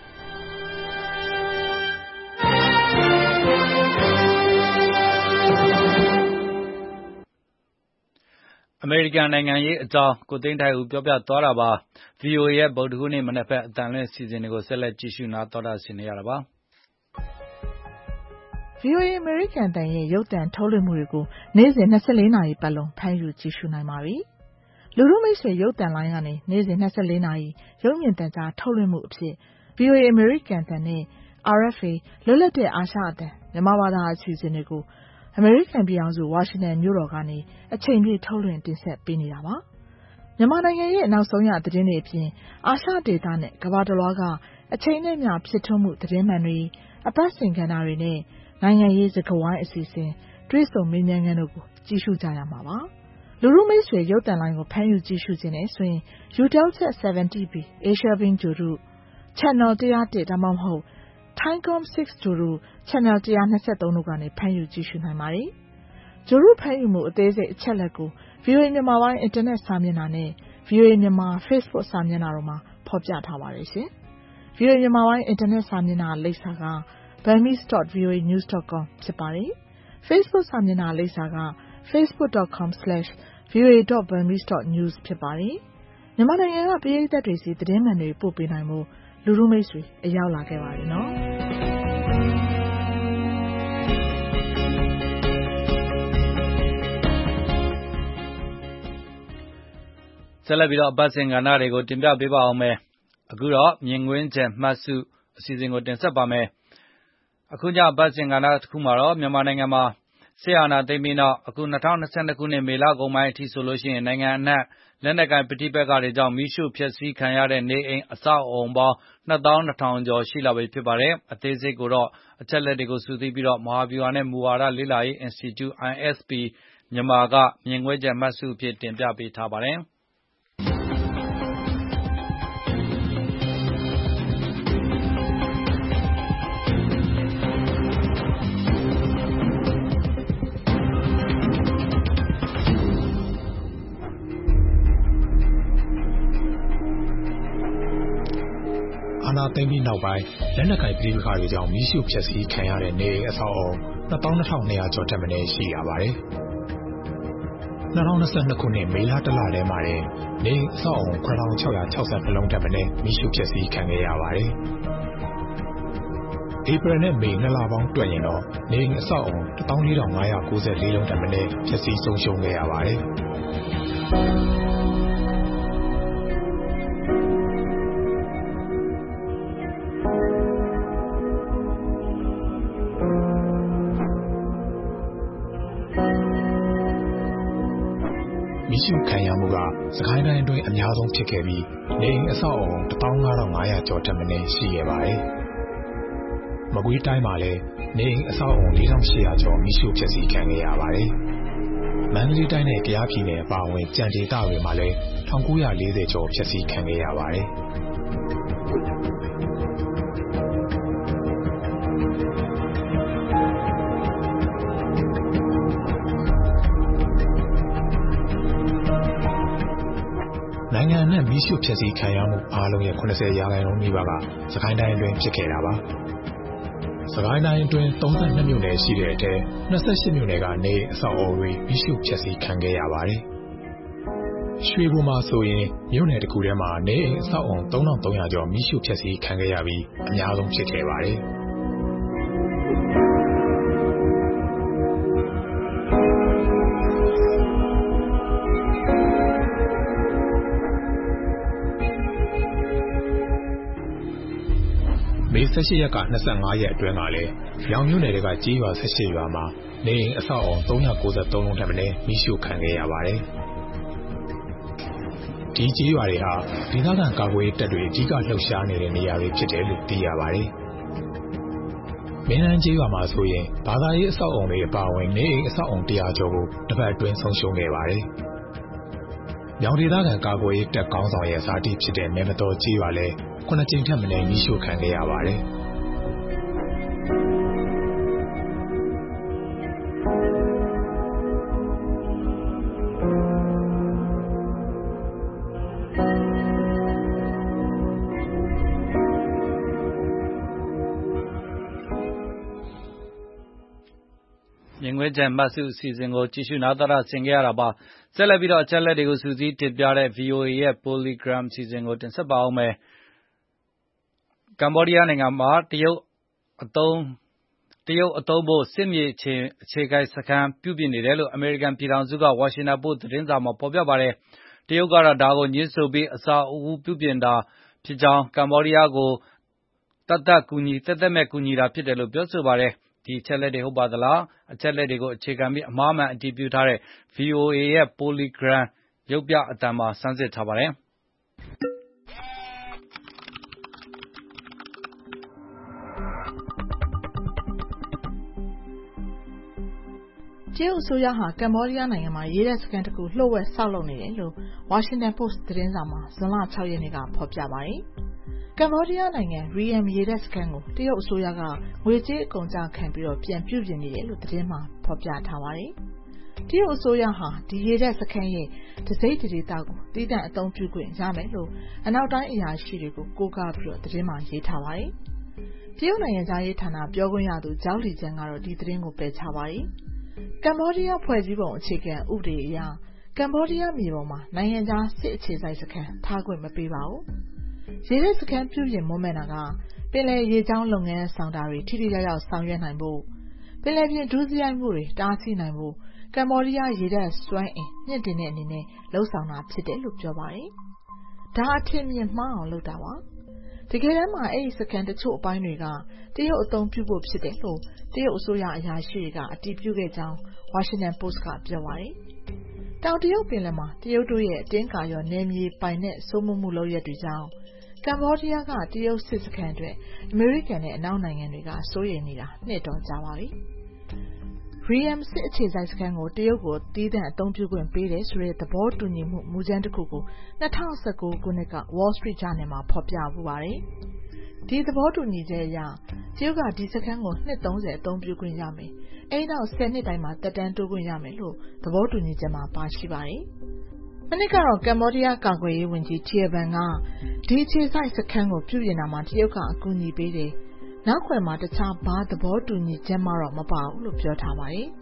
အမေရိကန်နိုင်ငံရေးအကြောင်းကိုသိန်းထိုင်ဦးပြောပြသွားတာပါ ဗွီအိုအေ ရဲ့ဗုဒ္ဓဟူးနေ့မနက်ဖက်အတန်လွင့်စီစဉ်တွေကိုဆက်လက်ကြည့်ရှုနာတော်တာဆင်နေရတာပါဗွီအိုအေ အမေရိကန်အသံရဲ့ရုပ်သံထုတ်လွှင့်မှုတွေကိုနေ့စဉ်၂၄နာရီပတ်လုံးဖမ်းယူကြည့်ရှုနိုင်ပါပြီ။လူထုမိတ်ဆွေရုပ်သံလိုင်းကနေနေ့စဉ်၂၄နာရီရုပ်မြင်သံကြားထုတ်လွှင့်မှုအဖြစ် ဗွီအိုအေ အမေရိကန်အသံနဲ့ R F A လွတ်လပ်တဲ့အာရှအသံမြန်မာဘာသာအစီအစဉ်တွေကိုအမေရိကန်ပြည်ထောင်စုဝါရှင်တန်မြို့တော်ကနေအချိန်ပြည့်ထုတ်လွှင့်တင်ဆက်ပေးနေတာပါ။မြန်မာနိုင်ငံရဲ့နောက်ဆုံးရသတင်းတွေအပြင်အာရှဒေသနဲ့ကမ္ဘာတလွှားကအချိန်နဲ့မျှဖြစ်ထွန်းမှုသတင်းမှန်တွေအပတ်စဉ်ကဏ္ဍတွေနဲ့နိုင်ငံရေးစကားဝိုင်းအစီအစဉ်တွေ့ဆုံမေးမြန်းခန်းတို့ကိုကြည့်ရှုကြရမှာပါ။လူထုမိတ်ဆွေရုပ်သံလိုင်းကိုဖမ်းယူကြည့်ရှုခြင်းနဲ့ဆိုရင် Eutelsat 7 T B Asia Bing ဂြိုလ်တု Channel one oh oneဒါမှမဟုတ် Thaicom six ဂြိုလ်တု Channel one twenty-threeတို့ကနေဖမ်းယူကြည့်ရှုနိုင်ပါတယ်။ဂြိုလ်တုဖမ်းယူမှုအသေးစိတ်အချက်လက်ကို ဗွီအိုအေ မြန်မာပိုင်းအင်တာနက်စာမျက်နှာနဲ့ ဗွီအိုအေ မြန်မာ Facebook စာမျက်နှာတို့မှာဖော်ပြထားပါတယ်ရှင်။ ဗွီအိုအေ မြန်မာပိုင်းအင်တာနက်စာမျက်နှာလိပ်စာက burmese dot v o a news dot com ဖြစ်ပါတယ်။ Facebook စာမျက်နှာလိပ်စာက facebook dot com slash v o a dot burmese dot news ဖြစ်ပါတယ်။မြန်မာနိုင်ငံကပရိသတ်တွေစီသတင်းမှန်တွေပို့ပေးနိုင်မှုလူထုမိတ်ဆွေအရောက်လာခဲ့ပါပြီနော်။ဆက်လက်ပြီးတော့အပတ်စဉ်ကဏ္ဍတွေကိုတင်ပြပေးပါအောင်မယ်။အခုတော့မြင်ကွင်းချက်မှတ်စုအစီအစဉ်ကိုတင်ဆက်ပါမယ်။အခုညအပတ်စဉ်ကဏ္ဍတစ်ခုမှာတော့မြန်မာနိုင်ငံမှာစစ်အာဏာသိမ်းပြီးနောက်အခု၂၀၂၂ခုနှစ်မေလကုန်ပိုင်းအထိဆိုလို့ရှိရင်နိုင်ငံအနှံ့လက်နက်ကိုင်ပဋိပက္ခတွေကြောင့်မိရှုဖျက်ဆီးခံရတဲ့နေအိမ်အဆောက်အုံပေါင်းနှစ်သောင်းနှစ်ထောင်ကျော်ရှိလာပြီဖြစ်ပါတယ်။အသေးစိတ်ကိုတော့အချက်လက်တွေကိုစုစည်းပြီးတော့မဟာဗျူဟာနဲ့မူဝါဒလေ့လာရေး Institute I S P မြန်မာကမြင်ကွင်းချက်မှတ်စုအဖြစ်တင်ပြပေးထားပါတယ်။အာဏာသိမ်းပြီးနောက်ပိုင်းလက်နက်ကိုင်ပဋိပက္ခတွေကြောင့်မိရှုဖျက်ဆီးခံရတဲ့နေအိမ်အဆောက်အအုံနှစ်သောင်းနှစ်ထောင်နှစ်ရာကျော်ထက်မနည်းရှိရပါတယ်။၂၀၂၂ခုနှစ်မေလတလထဲမှာတင်နေအိမ်အဆောက်အအုံခုနှစ်ထောင်ခြောက်ရာခြောက်ဆယ်လုံးထက်မနည်းမိရှုဖျက်ဆီးခံခဲ့ရပါတယ်။ဧပြီနဲ့မေနှစ်လပေါင်းတွက်ရင်တော့နေအိမ်အဆောက်အအုံတစ်သောင်းလေးထောင်ငါးရာကိုးဆယ်လေးလုံးထက်မနည်းဖျက်ဆီးဆုံးရှုံးခဲ့ရပါတယ်။ရှို့ခံရမှုကစကိုင်းတိုင်းအတွင်းအများဆုံးဖြစ်ခဲ့ပြီးနေအိမ်အဆောက်အအုံတစ်သောင်းငါးထောင်ငါးရာကျော်ထက်မနည်းရှိခဲ့ပါတယ်။မကွေးတိုင်းမှာလည်းနေအိမ်အဆောက်အအုံလေးထောင်ရှစ်ရာကျော်မိရှို့ဖျက်ဆီးခံခဲ့ရပါတယ်။မန္တလေးတိုင်းနဲ့ကယားပြည်နယ်အပါအဝင်ကြံဒေသတွေမှာလည်း၁၉၄၀ကျော်ဖျက်ဆီးခံခဲ့ရပါတယ်။နိုင်ငံအနှံ့မီးရှို့ဖျက်ဆီးခံရမှုအားလုံးရဲ့၇၀ရာခိုင်နှုန်းနီးပါးကစကိုင်းတိုင်းအတွင်းဖြစ်ခဲ့တာပါ။စကိုင်းတိုင်းအတွင်း၃၂မြို့နယ်ရှိတဲ့အထဲ၂၈မြို့နယ်ကနေအဆောက်အအုံတွေမီးရှို့ဖျက်ဆီးခံခဲ့ရပါတယ်။ရွှေဘိုမှာဆိုရင်မြို့နယ်တစ်ခုထဲမှာနေအိမ်အဆောက်အအုံ၃ထောင်၃ရာကျော်မီးရှို့ဖျက်ဆီးခံခဲ့ရပြီးအများဆုံးဖြစ်ခဲ့ပါတယ်။မေ၁၈ရက်က၂၅ရက်အတွင်းကလည်းရောင်မြို့နယ်တွေကကြေးရွာ၁၈ရွာမှာနေအိမ်အဆောက်အအုံ၃၉၃လုံးထက်မနည်းမီးရှို့ခံခဲ့ရပါတယ်။ဒီကြေးရွာတွေဟာဒေသခံကာကွယ်ရေးတပ်တွေအကြီးအကလှုပ်ရှားနေတဲ့နေရာတွေဖြစ်တယ်လို့သိရပါတယ်။မင်းလန်းကြေးရွာမှာဆိုရင်ဘာသာရေးအဆောက်အအုံတွေအပါအဝင်နေအိမ်အဆောက်အအုံ၁၀၀ကျော်ကိုတစ်ပတ်အတွင်းဆုံးရှုံးခဲ့ပါတယ်။မြောင်ဒေသခံကာကွယ်ရေးတပ်ကောင်းဆောင်ရဲ့ဇာတိဖြစ်တဲ့မဲမတော်ကြေးရွာလည်းခုနှစ်ကြိမ်ထက်မနည်းမီးရှို့ခံခဲ့ရပါတယ်။မြင်ကွင်းချက်မှတ်စုအစီအစဉ်ကိုကြည့်ရှုနားတော်တာဆင်ခဲ့ရတာပါဆက်လက်ပြီးတော့အချက်လက်တွေကိုစူးစီးတင်ပြတဲ့ ဗွီအိုအေ ရဲ့ Polygram အစီအစဉ်ကိုတင်ဆက်ပါအောင်မယ်ကမ္ဘောဒီးယားနိုင်ငံမှာတရုတ်အသုံးတရုတ်အသုံးဖို့စစ်မြေအခြေအခြေခိုက်စခန်းပြုပြင်နေတယ်လို့အမေရိကန်ပြည်ထောင်စုကဝါရှင်တန်ပို့စ်သတင်းစာမှာဖော်ပြပါတယ်တရုတ်ကတော့ဒါကိုညှင်းဆိုပြီးအစာအုပ်ပြုပြင်တာဖြစ်ကြောင်းကမ္ဘောဒီးယားကိုတတ်တတ်ကူညီတတ်တတ်မဲ့ကူညီတာဖြစ်တယ်လို့ပြောဆိုပါတယ်ဒီအချက်လက်တွေဟုတ်ပါသလားအချက်လက်တွေကိုအခြေခံပြီးအမှားမှန်အတည်ပြုထားတဲ့ ဗွီအိုအေ ရဲ့ Polygram ရုပ်ပြအသံမှာစမ်းစစ်ထားပါတယ်တရုတ်အစိုးရဟာကမ္ဘောဒီးယားနိုင်ငံမှာရေတပ်စခန်းတစ်ခုလှုပ်ဝက်ဆောက်လုပ်နေတယ်လို့ဝါရှင်တန်ပို့စ်သတင်းစာမှာဇွန်လ၆ရက်နေ့ကဖော်ပြပါတယ်ကမ္ဘောဒီးယားနိုင်ငံ Ream ရေတပ်စခန်းကိုတရုတ်အစိုးရကငွေကြေးအကုန်အကျခံပြီးတော့ပြန်ပြုပြင်နေတယ်လို့သတင်းမှာဖော်ပြထားပါတယ်တရုတ်အစိုးရဟာဒီရေတပ်စခန်းရဲ့တစိမ့်တဒေသကိုတည်တံ့အသုံးပြုခွင့်ရမယ်လို့အနောက်တိုင်းအရာရှိတွေကိုကိုးကားပြီးတော့သတင်းမှာရေးထားပါတယ်တရုတ်နိုင်ငံသားရေးဌာနပြောခွင့်ရသူကျောက်လီကျန်းကတော့ဒီသတင်းကိုပယ်ချပါတယ်ကမ္ဘောဒီးယားဖွဲ့စည်းပုံအခြေခံဥပဒေအရကမ္ဘောဒီးယားမြေပေါ်မှာနိုင်ငံခြားစစ်အခြေစိုက်စခန်းထားခွင့်မပေးပါဘူး။ရေတပ်စခန်းပြုပြင်မွမ်းမံတာကပင်လယ်ရေကြောင်းလုပ်ငန်းဆောင်တာတွေထိထိရောက်ရောက်ဆောင်ရွက်နိုင်ဖို့ပင်လယ်ပြင်ဒုစရိုက်မှုတွေတားဆီးနိုင်ဖို့ကမ္ဘောဒီးယားရေတပ်စွမ်းအင်မြင့်တင်တဲ့အနေနဲ့လှုပ်ဆောင်တာဖြစ်တယ်လို့ပြောပါတယ်။ဒါအထင်မြင်မှားအောင်လုပ်တာပါ။တကယ်တမ်းမှာအဲ့ဒီစခန်းတချို့အပိုင်းတွေကတရုတ်အသုံးပြုဖို့ဖြစ်တယ်လို့တရုတ်အစိုးရအရာရှိတွေကအတည်ပြုခဲ့ကြောင်းဝါရှင်တန်ပို့စ်ကပြောပါတယ်။တောင်တရုတ်ပင်လယ်မှာတရုတ်တို့ရဲ့အတင်းကာရောနယ်မြေပိုင်နဲ့စိုးမိုးမှုလုပ်ရက်တွေကြောင့်ကမ္ဘောဒီးယားကတရုတ်စစ်စခန်းတွေအမေရိကန်နဲ့အနောက်နိုင်ငံတွေကစိုးရိမ်နေတာနှစ်တော်ကြာပါပြီ။ Ream စစ်အခြေစိုက်စခန်းကိုတရုတ်ကိုတည်တံ့အသုံးပြုခွင့်ပေးတယ်ဆိုတဲ့သဘောတူညီမှုမူကြမ်းတစ်ခုကို၂၀၁၉ခုနှစ်က Wall Street Journal မှာဖော်ပြပူပါတယ်။ဒီသဘောတူညီချက်အရတရုတ်ကဒီစခန်းကိုနှစ်၃၀အသုံးပြုခွင့်ရမယ်။အဲဒီနောက်ဆယ်နှစ်တိုင်းမှာတက်တန်းတိုးခွင့်ရမယ်လို့သဘောတူညီချက်မှာပါရှိပါတယ်။မနှစ်ကတော့ကမ္ဘောဒီးယားကာကွယ်ရေးဝန်ကြီး Tia Ban ကဒီအခြေစိုက်စခန်းကိုပြုပြင်တာမှာတရုတ်ကအကူအညီပေးတယ်။နောက်ခွဲမှာတခြားဘာသဘောတူညီချက်မှတော့မပါဘူးလို့ပြောထားပါတယ်။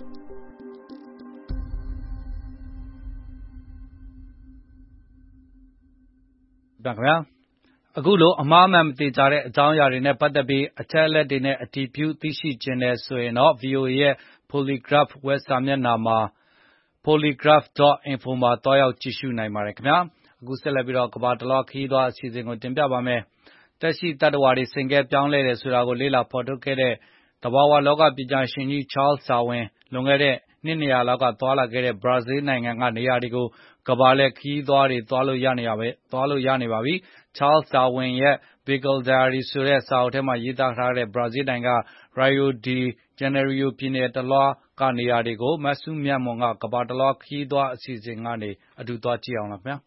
ဒါခင်ဗျာအခုလိုအမှားမှန်မသေးကြတဲ့အကြောင်းအရာတွေနဲ့ပတ်သက်ပြီးအချက်အလက်တွေနဲ့အတည်ပြုသိရှိခြင်းနဲ့ဆိုရင်တော့ ဗွီအိုအေ ရဲ့ Polygraph web စာမျက်နှာမှာ polygraph dot info မှာတွားရောက်ကြည့်ရှုနိုင်ပါတယ်ခင်ဗျာအခုဆက်လက်ပြီးတော့ကမ္ဘာတလွှားခရီးသွားအစီအစဉ်ကိုတင်ပြပါမယ်တက်ရှိတတ္တဝါတွေဆင်ကဲပြောင်းလဲတယ်ဆိုတာကိုလေ့လာဖော်ထုတ်ခဲ့တဲ့တဘာဝလောကပညာရှင်ကြီး Charles Darwin လွန်ခဲ့တဲ့နှစ်၂ရာလောက်ကသွားလာခဲ့တဲ့ဘရာဇီးနိုင်ငံကနေရာတွေကိုကမ္ဘာလှည့်ခရီးသွားတွေသွားလို့ရနေရပဲသွားလို့ရနေပါပြီ။ Charles Darwin ရဲ့ Beagle Diary ဆိုတဲ့စာအုပ်ထဲမှာရေးသားထားတဲ့ဘရာဇီးနိုင်ငံက Rio de Janeiro ပြည်နယ်တလွှားကနေရာတွေကိုမစုမြတ်မွန်ကကမ္ဘာတလွှားခရီးသွားအစီအစဉ်ကနေအတူသွားကြည့်အောင်လားခင်ဗျာ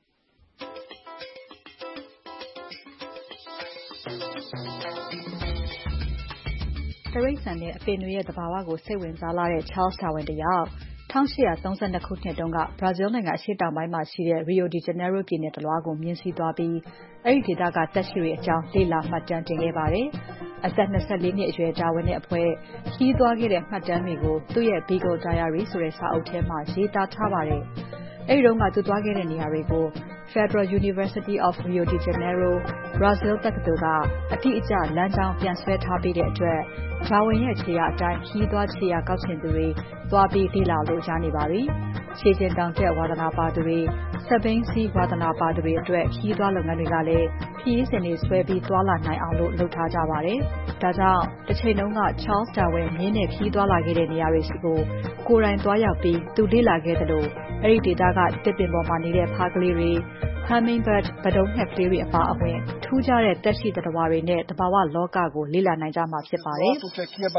တရိတ်ဆန်တဲ့အပင်တွေရဲ့သဘာဝကိုစိတ်ဝင်စားလာတဲ့ Charles Darwin တယောက်၁၈၃၂ ခုနှစ်တုန်းက Brazil နိုင်ငံအရှေ့တောင်ပိုင်းမှာရှိတဲ့ Rio de Janeiro ပြည်နယ်တလွှားကိုမြင်းစီးသွားပြီးအဲဒီဒေသကသက်ရှိတွေအကြောင်းလေ့လာမှတ်တမ်းတင်ခဲ့ပါတယ်။အသက်၂၄နှစ်အရွယ် Darwin နဲ့အဖွဲ့ခရီးသွားခဲ့တဲ့မှတ်တမ်းတွေကိုသူ့ရဲ့ Beagle Diary ဆိုတဲ့စာအုပ်ထဲမှာရေးသားထားပါတယ်။အဲဒီတုန်းကသူသွားခဲ့တဲ့နေရာတွေကို Federal University of Rio de Janeiro, Brazil တက္ကသိုလ်ကအတိအကျလမ်းကြောင်းပြန်ဆွဲထားပေးတဲ့အတွက် Darwin ရဲ့ခြေရာအတိုင်းခရီးသွားခြေရာကောက်ချင်သူတွေသွားပြီးလေ့လာလို့ရနေပါပြီ။ခြေကျင်တောင်တက်ဝါသနာပါသူတွေစက်ဘိန်းစီးဝါသနာပါသူတွေအတွက်ခရီးသွားလုပ်ငန်းတွေကလည်းခရီးစဉ်တွေဆွဲပြီးသွားလာနိုင်အောင်လို့လုပ်ထားကြပါတယ်။ဒါကြောင့်တစ်ချိန်လုံးက Charles Darwin မြင်းနဲ့ခရီးသွားလာခဲ့တဲ့နေရာတွေစီကိုကိုယ်တိုင်သွားရောက်ပြီးသူလေ့လာခဲ့သလိုအဲဒီဒေသကတစ်ပင်ပေါ်မှာနေတဲ့ဖားကလေးတွေ Hummingbird ဘဒုံငှက်ကလေးတွေအပါအဝင်ထူးခြားတဲ့သက်ရှိသတ္တဝါတွေနဲ့တဘာဝလောကကိုလေ့လာနိုင်ကြမှာဖြစ်ပါတယ်။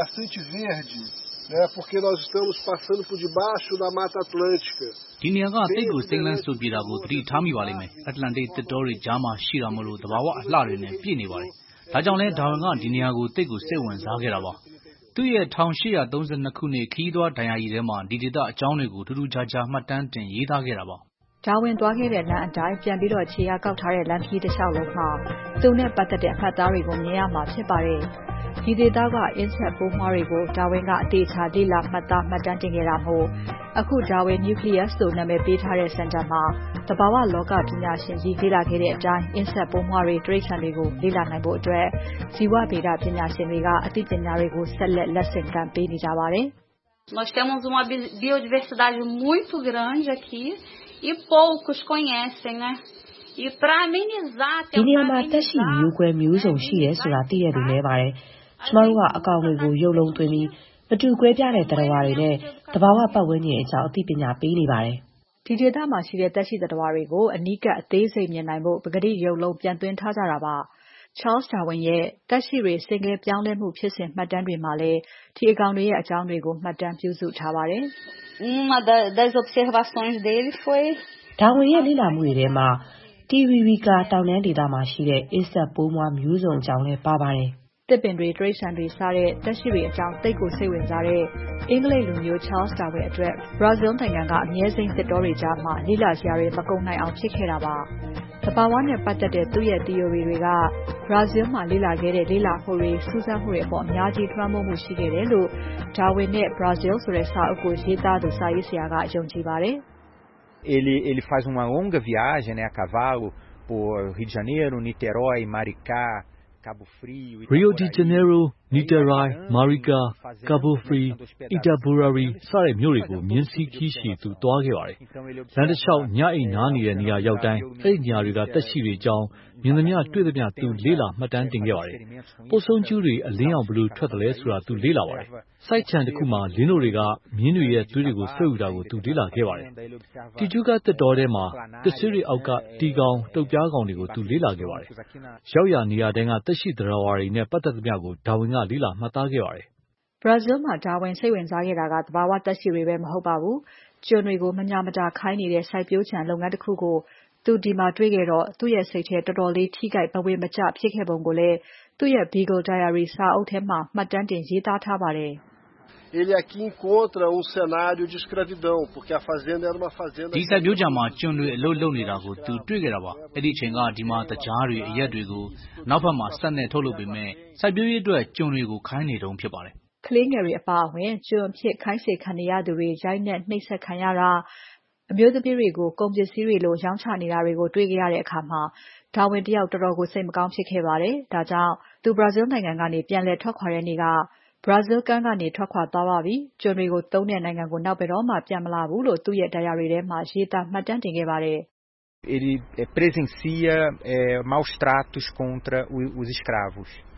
Porque nós estamos passando por debaixo da Mata Atlântica. ဒီနေရာကတိတ်ကိုစိမ့်လန်းဆိုပြေတာကိုသတိထားမိပါလိမ့်မယ်။ Atlantic သစ်တောတွေကြားမှာရှိတာမို့လို့တဘာဝအလှတွေနဲ့ပြည့်နေပါတယ်။ဒါကြောင့်လဲဒါဝင်ကဒီနေရာကိုတိတ်ကိုစိတ်ဝင်စားခဲ့တာပါ။သူ့ရဲ့၁၈၃၂ခုနှစ်ခရီးသွားဒဏ်ရာကြီးထဲမှာဒီဒေသအကြောင်းတွေကိုထူးထူးခြားခြားမှတ်တမ်းတင်ရေးသားခဲ့တာပါ။ဒါဝင်သွားခဲ့တဲ့လမ်းအတိုင်းပြန်ပြီးတော့ခြေရာကောက်ထားတဲ့လမ်းခရီးတစ်လျှောက်လုံးမှာသူနဲ့ပတ်သက်တဲ့အမှတ်အသားတွေကိုမြင်ရမှာဖြစ်ပါတယ်။ဒီဒေသကအင်းဆက်ပိုးမွှားတွေကို Darwin ကအတေချာလေ့လာမှတ်သားမှတ်တမ်းတင်ခဲ့တာမို့အခု Darwin Nucleus လို့နာမည်ပေးထားတဲ့စင်တာမှာတဘာဝလောကပညာရှင်ကြီးလေ့လာခဲ့တဲ့အတိုင်းအင်းဆက်ပိုးမွှားတွေတိရစ္ဆာန်တွေကိုလေ့လာနိုင်ဖို့အတွက်ဇီဝဗေဒပညာရှင်တွေကအသိပညာတွေကိုဆက်လက်လက်ဆင့်ကမ်းပေးနေကြပါတယ်။ Nós temos uma biodiversidade muito grande aqui e poucos conhecem, né? E para amenizar ဒီနေရာမှာတက်ရှိမျိုးကွဲမျိုးစုံရှိရဲဆိုတာသိရသူလဲပါတယ်။ကျမတို့ကအကောင်တွေကိုရုပ်လုံးသွင်းပြီးမတူကွဲပြားတဲ့သတ္တဝါတွေနဲ့တဘာဝပတ်ဝန်းကျင်အကြောင်းအသိပညာပေးနေပါတယ်။ဒီဒေသမှာရှိတဲ့တက်ရှိသတ္တဝါတွေကိုအနီးကပ်အသေးစိတ်မြင်နိုင်ဖို့ပကတိရုပ်လုံးပြန်သွင်းထားကြတာပါ။ Charles Darwin ရဲ့တက်ရှိတွေစင်ကဲပြောင်းလဲမှုဖြစ်စဉ်မှတ်တမ်းတွေမှာလည်းဒီအကောင်တွေရဲ့အကြောင်းတွေကိုမှတ်တမ်းပြုစုထားပါတယ်။ Uma das observações dele foi Darwin ရဲ့လေ့လာမှုတွေထဲမှာTiticaca တောင်တန်းဒေသမှာရှိတဲ့အင်းဆက်ပိုးမွှားမျိုးစုံအကြောင်းလည်းပါပါတယ်။တစ်ပင်တွေတိရစ္ဆာန်တွေစတဲ့သက်ရှိတွေအကြောင်းသိကိုစိတ်ဝင်စားတဲ့အင်္ဂလိပ်လူမျိုး Charles Darwin အတွက် Brazil နိုင်ငံကအမြဲစိမ်းသစ်တောတွေကြားမှာလေ့လာစရာတွေမကုန်နိုင်အောင်ဖြစ်ခဲ့တာပါ။တဘာဝနဲ့ပတ်သက်တဲ့သူ့ရဲ့ theory တွေက Brazil မှာလေ့လာခဲ့တဲ့လေ့လာမှုတွေစူးစမ်းမှုတွေအပေါ်အများကြီးလွှမ်းမိုးမှုရှိခဲ့တယ်လို့ Darwin နဲ့ Brazil ဆိုတဲ့စာအုပ်ကိုရေးသားသူစာရေးဆရာကယုံကြည်ပါတယ်။ Ele ele faz uma longa viagem, né, a cavalo por Rio de Janeiro, Niterói, Maricá, Cabo Frio, Rio de Janeiro, Niterói, Maricá, Cabo Frio, Itaboraí စတဲ့မြို့တွေကိုမြင်းစီးခီးရှည်သူသွားခဲ့ပါတယ်။လမ်းတစ်လျှောက်ညအိမ်နားနေတဲ့နေရာရောက်တိုင်းအဲ့ဒီနေရာတွေကတက်ရှိတွေအကြောင်းမြင်သမျှတွေ့သမျှသူလေ့လာမှတ်တမ်းတင်ခဲ့ပါတယ်။ပုတ်ဆုံးကျူးတွေအလင်းအောင်ဘလို့ထွက်တယ်လဲဆိုတာသူလေ့လာပါတယ်။စိုက်ချံတစ်ခုမှာလင်းတို့တွေကမြင်းတွေရဲ့သွေးတွေကိုဆွဲယူတာကိုသူလေ့လာခဲ့ပါတယ်။ Titicaca သစ်တောထဲမှာတစ်ဆွေးတွေအောက်ကတီကောင်တုတ်ပြားကောင်တွေကိုသူလေ့လာခဲ့ပါတယ်။ရောက်ရနေရာတိုင်းကတက်ရှိသတ္တဝါတွေနဲ့ပတ်သက်သမျှကို Darwin ကလေ့လာမှတ်သားခဲ့ပါတယ်။ Brazil မှာ Darwin စိတ်ဝင်စားခဲ့တာကသဘာဝသက်ရှိတွေပဲမဟုတ်ပါဘူး။ကျွန်တွေကိုမညာမတာခိုင်းနေတဲ့စိုက်ပျိုးခြံလုပ်ငန်းတစ်ခုကိုသူဒီမှာတွေ့ခဲ့တော့သူ့ရဲ့စိတ်ထဲတော်တော်လေးထိခိုက်ဘဝင်မကျဖြစ်ခဲ့ပုံကိုလည်းသူ့ရဲ့ Beagle Diary စာအုပ်ထဲမှာမှတ်တမ်းတင်ရေးသားထားပါတယ်။ Ele aqui encontra um cenário de escravidão, porque a fazenda era uma fazenda ဒီစိုက်ပျိုးခြံမှာကျွန်တွေအလုပ်လုပ်နေတာကိုသူတွေ့ခဲ့တာပါ။အဲ့ဒီအချိန်ကဒီမှာတကြားတွေအရက်တွေကိုနောက်ဘက်မှာစက်နဲ့ထုတ်လုပ်ပေမဲ့စိုက်ပျိုးရေးအတွက်ကျွန်တွေကိုခိုင်းနေတုန်းဖြစ်ပါတယ်။ကလေးငယ်တွေအပါအဝင်ကျွန်အဖြစ်ခိုင်းစေခံနေရသူတွေရိုက်နှက်နှိပ်စက်ခံရတာအမျိုးသမီးတွေကိုကုန်ပစ္စည်းတွေလိုရောင်းချနေတာတွေကိုတွေ့ကြရတဲ့အခါမှာ Darwin တယောက်တော်တော်ကိုစိတ်မကောင်းဖြစ်ခဲ့ပါတယ်။ဒါကြောင့်သူ Brazil နိုင်ငံကနေပြန်လည်ထွက်ခွာတဲ့နေ့က Brazil ကမ်းကနေထွက်ခွာသွားပါပြီ။ကျွန်တွေကိုသုံးတဲ့နိုင်ငံကိုနောက်ဘယ်တော့မှပြန်မလာဘူးလို့သူ့ရဲ့ diary ထဲမှာရေးသားမှတ်တမ်းတင်ခဲ့ပါတယ်။ Ele presencia eh, maus tratos contra os escravos.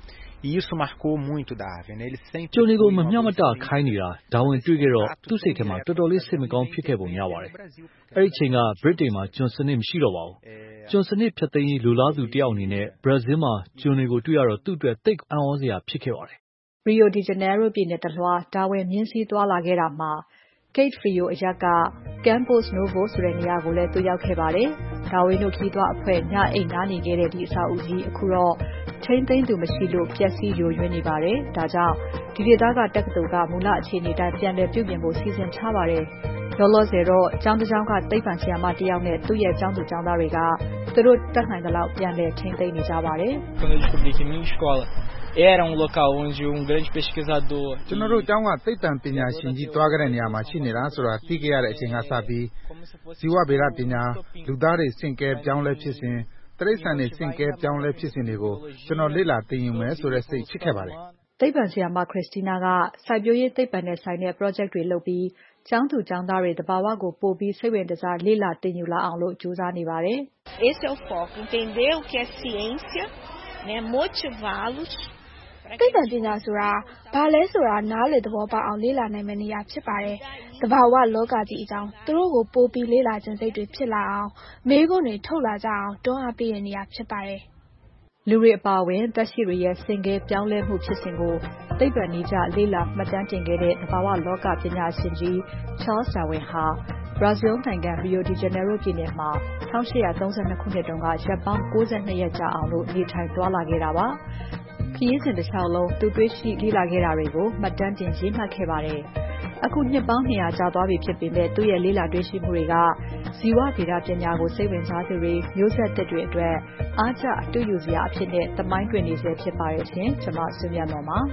E isso marcou muito Darwin. Ele sempre ကျွန်တွေကိုမမျှမတခိုင်းနေတာဒါဝင်တွေ့ခဲ့တော့သူ့စိတ်ထဲမှာတော်တော်လေးစိတ်မကောင်းဖြစ်ခဲ့ပုံရပါတယ်။အဲ့ဒီချိန်ကဗြိတိန်မှာကျွန်စနစ်မရှိတော့ပါဘူး။ကျွန်စနစ်ဖြတ်သိမ်းရေးလိုလားသူတယောက်အနေနဲ့ဘရာဇီးမှာကျွန်တွေကိုတွေ့ရတော့သူ့အတွက်သိပ်အံ့ဩစရာဖြစ်ခဲ့ပါတယ်။ Rio de Janeiro ပြည်နယ်တလွှာဒါဝင်မြင်းစည်းသွားလာခဲ့တာမှာ Cape Frio အရပ်က Campos Novo ဆိုတဲ့နေရာကိုလည်းသူရောက်ခဲ့ပါတယ်။ဒါဝင်တို့ခီးသွားအဖွဲ့ညအိတ်နားနေခဲ့တဲ့ဒီအဆောက်အဦကြီးအခုတော့ထိမ့်သိမ်းသူမရှိလို့ပျက်စီးယိုယွင်းနေပါတယ်။ဒါကြောင့်ဒီဒေသကတက္ကသိုလ်ကမူလအခြေအနေတိုင်းပြန်လည်ပြုပြင်ဖို့စီစဉ်ထားပါတယ်။လောလောဆယ်တော့ကျောင်းတစ်ကျောင်းကသိပ္ပံဆရာမတစ်ယောက်နဲ့သူ့ရဲ့ကျောင်းသူကျောင်းသားတွေကသူတို့တက်နိုင်သလောက်ပြန်လည်ထိမ့်သိမ်းနေကြပါတယ်။ Quando eu descobri que minha escola era um local onde um grande pesquisador ကျွန်တော်တို့ကျောင်းကသိပ္ပံပညာရှင်ကြီးတွားခဲ့တဲ့နေရာမှာရှိနေတာဆိုတာသိခဲ့ရတဲ့အချိန်ကစပြီးဇီဝဗေဒပညာလူသားတွေစင်ကဲပြောင်းလဲဖြစ်စဉ်တိရစ္ဆာန်တွေစင်ကဲပြောင်းလဲဖြစ်စဉ်တွေကိုကျွန်တော်လေ့လာသင်ယူမယ်ဆိုတဲ့စိတ်ဖြစ်ခဲ့ပါတယ်သိပ္ပံဆရာမခရစ်စတီနာကစိုက်ပျိုးရေးသိပ္ပံနဲ့ဆိုင်တဲ့ project တွေလုပ်ပြီးကျောင်းသူကျောင်းသားတွေတဘာဝကိုပို့ပြီးစိတ်ဝင်စားလေ့လာသင်ယူလာအောင်လို့ကြိုးစားနေပါတယ် Esse é o foco, entender o que é ciência, né, motivá-los သိပ္ပံပညာဆိုတာဘာလဲဆိုတာနားလည်သဘောပေါက်အောင်လေ့လာနိုင်မယ့်နေရာဖြစ်ပါတယ်။တဘာဝလောကကြီးအကြောင်းသူတို့ကိုပို့ပြီးလေ့လာခြင်းစိတ်တွေဖြစ်လာအောင်မေးခွန်းတွေထုတ်လာကြအောင်တွန်းအားပေးတဲ့နေရာဖြစ်ပါတယ်။လူတွေအပါအဝင်သက်ရှိတွေရဲ့စင်ကဲပြောင်းလဲမှုဖြစ်စဉ်ကိုသိပ္ပံနည်းကျလေ့လာမှတ်တမ်းတင်ခဲ့တဲ့တဘာဝလောကပညာရှင်ကြီး Charles Darwin ဟာ Brazil နိုင်ငံ Rio de Janeiro ပြည်နယ်မှာ၁၈၃၂ခုနှစ်တုန်းကရက်ပေါင်း၉၂ရက်ကြာအောင်လို့နေထိုင်သွားလာခဲ့တာပါ။ခရီးစဉ်တစ်လျှောက်လုံးသူတွေ့ရှိလေ့လာခဲ့တာတွေကိုမှတ်တမ်းတင်ရေးမှတ်ခဲ့ပါတယ်။အခုနှစ်ပေါင်း၂၀၀ကြာသွားပြီဖြစ်ပေမဲ့သူ့ရဲ့လေ့လာတွေ့ရှိမှုတွေကဇီဝဗေဒပညာကိုစိတ်ဝင်စားသူတွေမျိုးဆက်သစ်တွေအတွက်အားကျအတူယူစရာအဖြစ်နဲ့သမိုင်းတွင်နေစေဖြစ်ပါတယ်ရှင်။ကျွန်မစုမြတ်မော်ပါ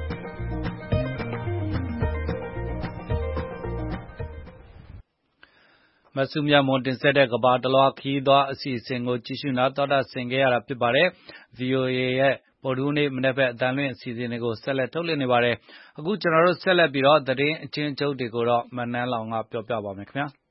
မဆုမြတ်မွန်တင်ဆက်တဲ့ကဘာတလွားခီးသွားအစီအစဉ်ကိုကြည့်ရှုနာတော်တာဆင်ခဲ့ရတာဖြစ်ပါတယ်။ V O A ရဲ့ပေါ်ဒူးနေ့မနေ့ဘက်အတန်လွင့်အစီအစဉ်တွေကိုဆက်လက်ထုတ်လွှင့်နေပါတယ်။အခုကျွန်တော်တို့ဆက်လက်ပြီးတော့သတင်းအချင်းချုပ်တွေကိုတော့မနှမ်းလောင်ကပြောပြပါမယ်ခင်ဗျာ။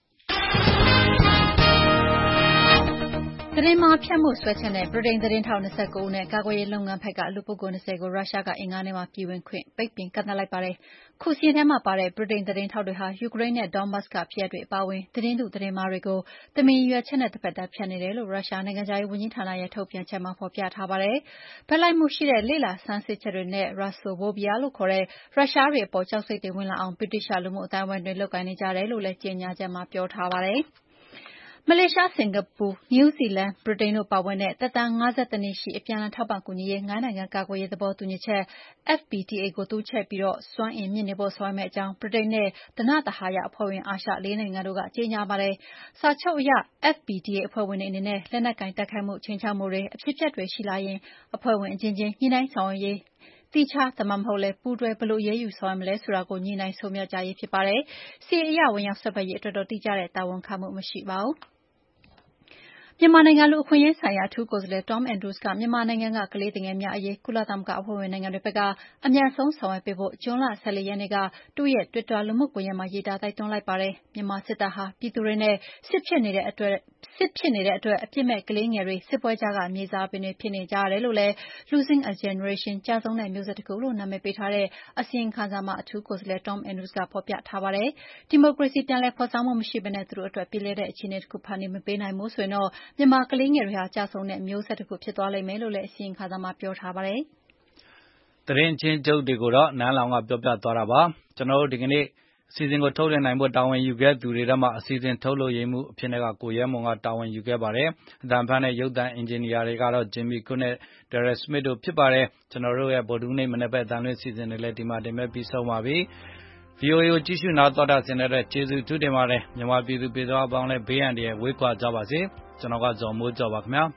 သတင်းမှားဖြန့်မှုစွဲချက်နဲ့ဗြိတိန်သတင်းထောက်၂၉ဦးနဲ့ကာကွယ်ရေးလုပ်ငန်းဘက်ကလူပုဂ္ဂိုလ်၂၀ကိုရုရှားကအင်္ဂါနေ့မှာပြည်ဝင်ခွင့်ပိတ်ပင်ကန့်သတ်လိုက်ပါတယ်။ခုစီးရင်ထဲမှာပါတဲ့ဗြိတိန်သတင်းထောက်တွေဟာယူကရိန်းနဲ့ဒေါ့ဘတ်စ်ကဖြစ်ရပ်တွေအပါအဝင်သတင်းတုသတင်းမှားတွေကိုတမင်ရွယ်ချက်နဲ့တစ်ဖက်သတ်ဖြန့်နေတယ်လို့ရုရှားနိုင်ငံခြားရေးဝန်ကြီးဌာနရဲ့ထုတ်ပြန်ချက်မှာဖော်ပြထားပါတယ်။ဘက်လိုက်မှုရှိတဲ့လေ့လာဆန်းစစ်ချက်တွေနဲ့ Russophobia လို့ခေါ်တဲ့ရုရှားတွေအပေါ်ကြောက်စိတ်တွေဝင်လာအောင်ဗြိတိရှလူမှုအတိုင်းအဝိုင်းတွေလုပ်ကိုင်နေကြတယ်လို့လည်းကြေညာချက်မှာပြောထားပါတယ်။မလေးရှား၊စင်ကာပူ၊နယူးဇီလန်၊ဗြိတိန်တို့ပါဝင်တဲ့သက်တမ်း၅၁နှစ်ရှိအပြန်အလှန်ထောက်ပံ့ကူညီရေးငါးနိုင်ငံကာကွယ်ရေးသဘောတူညီချက် F B T A ကိုတိုးချဲ့ပြီးစွမ်းအင်မြှင့်တင်ဖို့ဆောင်ရွက်မယ့်အကြောင်းဗြိတိန်နဲ့ဓနသဟာယအဖွဲ့ဝင်အာရှလေးနိုင်ငံတို့ကကြေညာပါတယ်။စာချုပ်အရ F B T A အဖွဲ့ဝင်တွေအနေနဲ့လက်နက်ကိုင်တိုက်ခိုက်မှု၊ခြိမ်းခြောက်မှုတွေ၊အဖြစ်အပျက်တွေရှိလာရင်အဖွဲ့ဝင်အချင်းချင်းညှိနှိုင်းဆောင်ရွက်ရေးသီးခြားဒါမှမဟုတ်လည်းပူးတွဲဘယ်လိုအရေးယူဆောင်ရွက်မလဲဆိုတာကိုညှိနှိုင်းဆုံးဖြတ်ကြရေးဖြစ်ပါတယ်။စစ်ရေးအရဝင်ရောက်စွက်ဖက်ရေးအတွက်တော့တိကျတဲ့တာဝန်ခံမှုမရှိပါဘူး။မြန်မာနိုင်ငံလူ့အခွင့်အရေးဆိုင်ရာအထူးကိုယ်စားလှယ် Tom Andrews ကမြန်မာနိုင်ငံကကလေးသူငယ်များအရေးကုလသမဂ္ဂအဖွဲ့ဝင်နိုင်ငံတွေဘက်ကအမြန်ဆုံးဆောင်ရွက်ပေးဖို့ဇွန်လ၁၄ရက်နေ့ကသူ့ရဲ့ Twitter လူမှုကွန်ရက်မှာရေးသားတိုက်တွန်းလိုက်ပါတယ်။မြန်မာစစ်တပ်ဟာပြည်သူတွေနဲ့စစ်ဖြစ်နေတဲ့အတွက်စစ်ဖြစ်နေတဲ့အတွက်အပြစ်မဲ့ကလေးငယ်တွေစစ်ပွဲကြားကမြေစာပင်တွေဖြစ်နေကြရတယ်လို့လည်း Losing a Generation ကျဆုံးတဲ့မျိုးဆက်တစ်ခုလို့နာမည်ပေးထားတဲ့အစီရင်ခံစာမှာအထူးကိုယ်စားလှယ် Tom Andrews ကဖော်ပြထားပါတယ်။ဒီမိုကရေစီပြန်လည်ဖော်ဆောင်မှုမရှိဘဲနဲ့သူတို့အတွက်ပြည်လဲတဲ့အခြေအနေတစ်ခုဖန်တီးမပေးနိုင်ဘူးဆိုရင်တော့မြန်မာကလေးငယ်တွေဟာကျဆုံးတဲ့မျိုးဆက်တစ်ခုဖြစ်သွားလိမ့်မယ်လို့လည်းအစီရင်ခံစာမှာပြောထားပါတယ်။သတင်းချင်းချုပ်တွေကိုတော့နန်းလောင်ကပြောပြသွားတာပါ။ကျွန်တော်တို့ဒီကနေ့အစီအစဉ်ကိုထုတ်လွှင့်နိုင်ဖို့တာဝန်ယူခဲ့သူတွေထဲမှာအစီအစဉ်ထုတ်လို့ရမှုအဖြစ်ကကိုရဲမွန်ကတာဝန်ယူခဲ့ပါတယ်။အတန်ဖန်နဲ့ရုပ်သံအင်ဂျင်နီယာတွေကတော့ Jimmy Cook နဲ့ Derek Smith တို့ဖြစ်ပါတယ်။ကျွန်တော်တို့ရဲ့ဗုဒ္ဓဟူးနေ့မနေ့ဘက်အတန်လွင့်အစီအစဉ်တွေလည်းဒီမှာတင်မဲ့ပြီးဆုံးပါပြီ။ V O A ကိုကြည့်ရှုနာတော်တာဆင်တဲ့ကျေးဇူးထူးတင်ပါတယ်။မြန်မာပြည်သူပြည်သားအပေါင်းလည်းဘေးရန်တွေဝေးကွာကြပါစေ။ကျွန်တော်ကဇော်မိုးကျော်ပါခင်ဗျာ။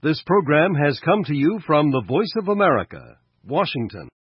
This program has come to you from the Voice of America, Washington.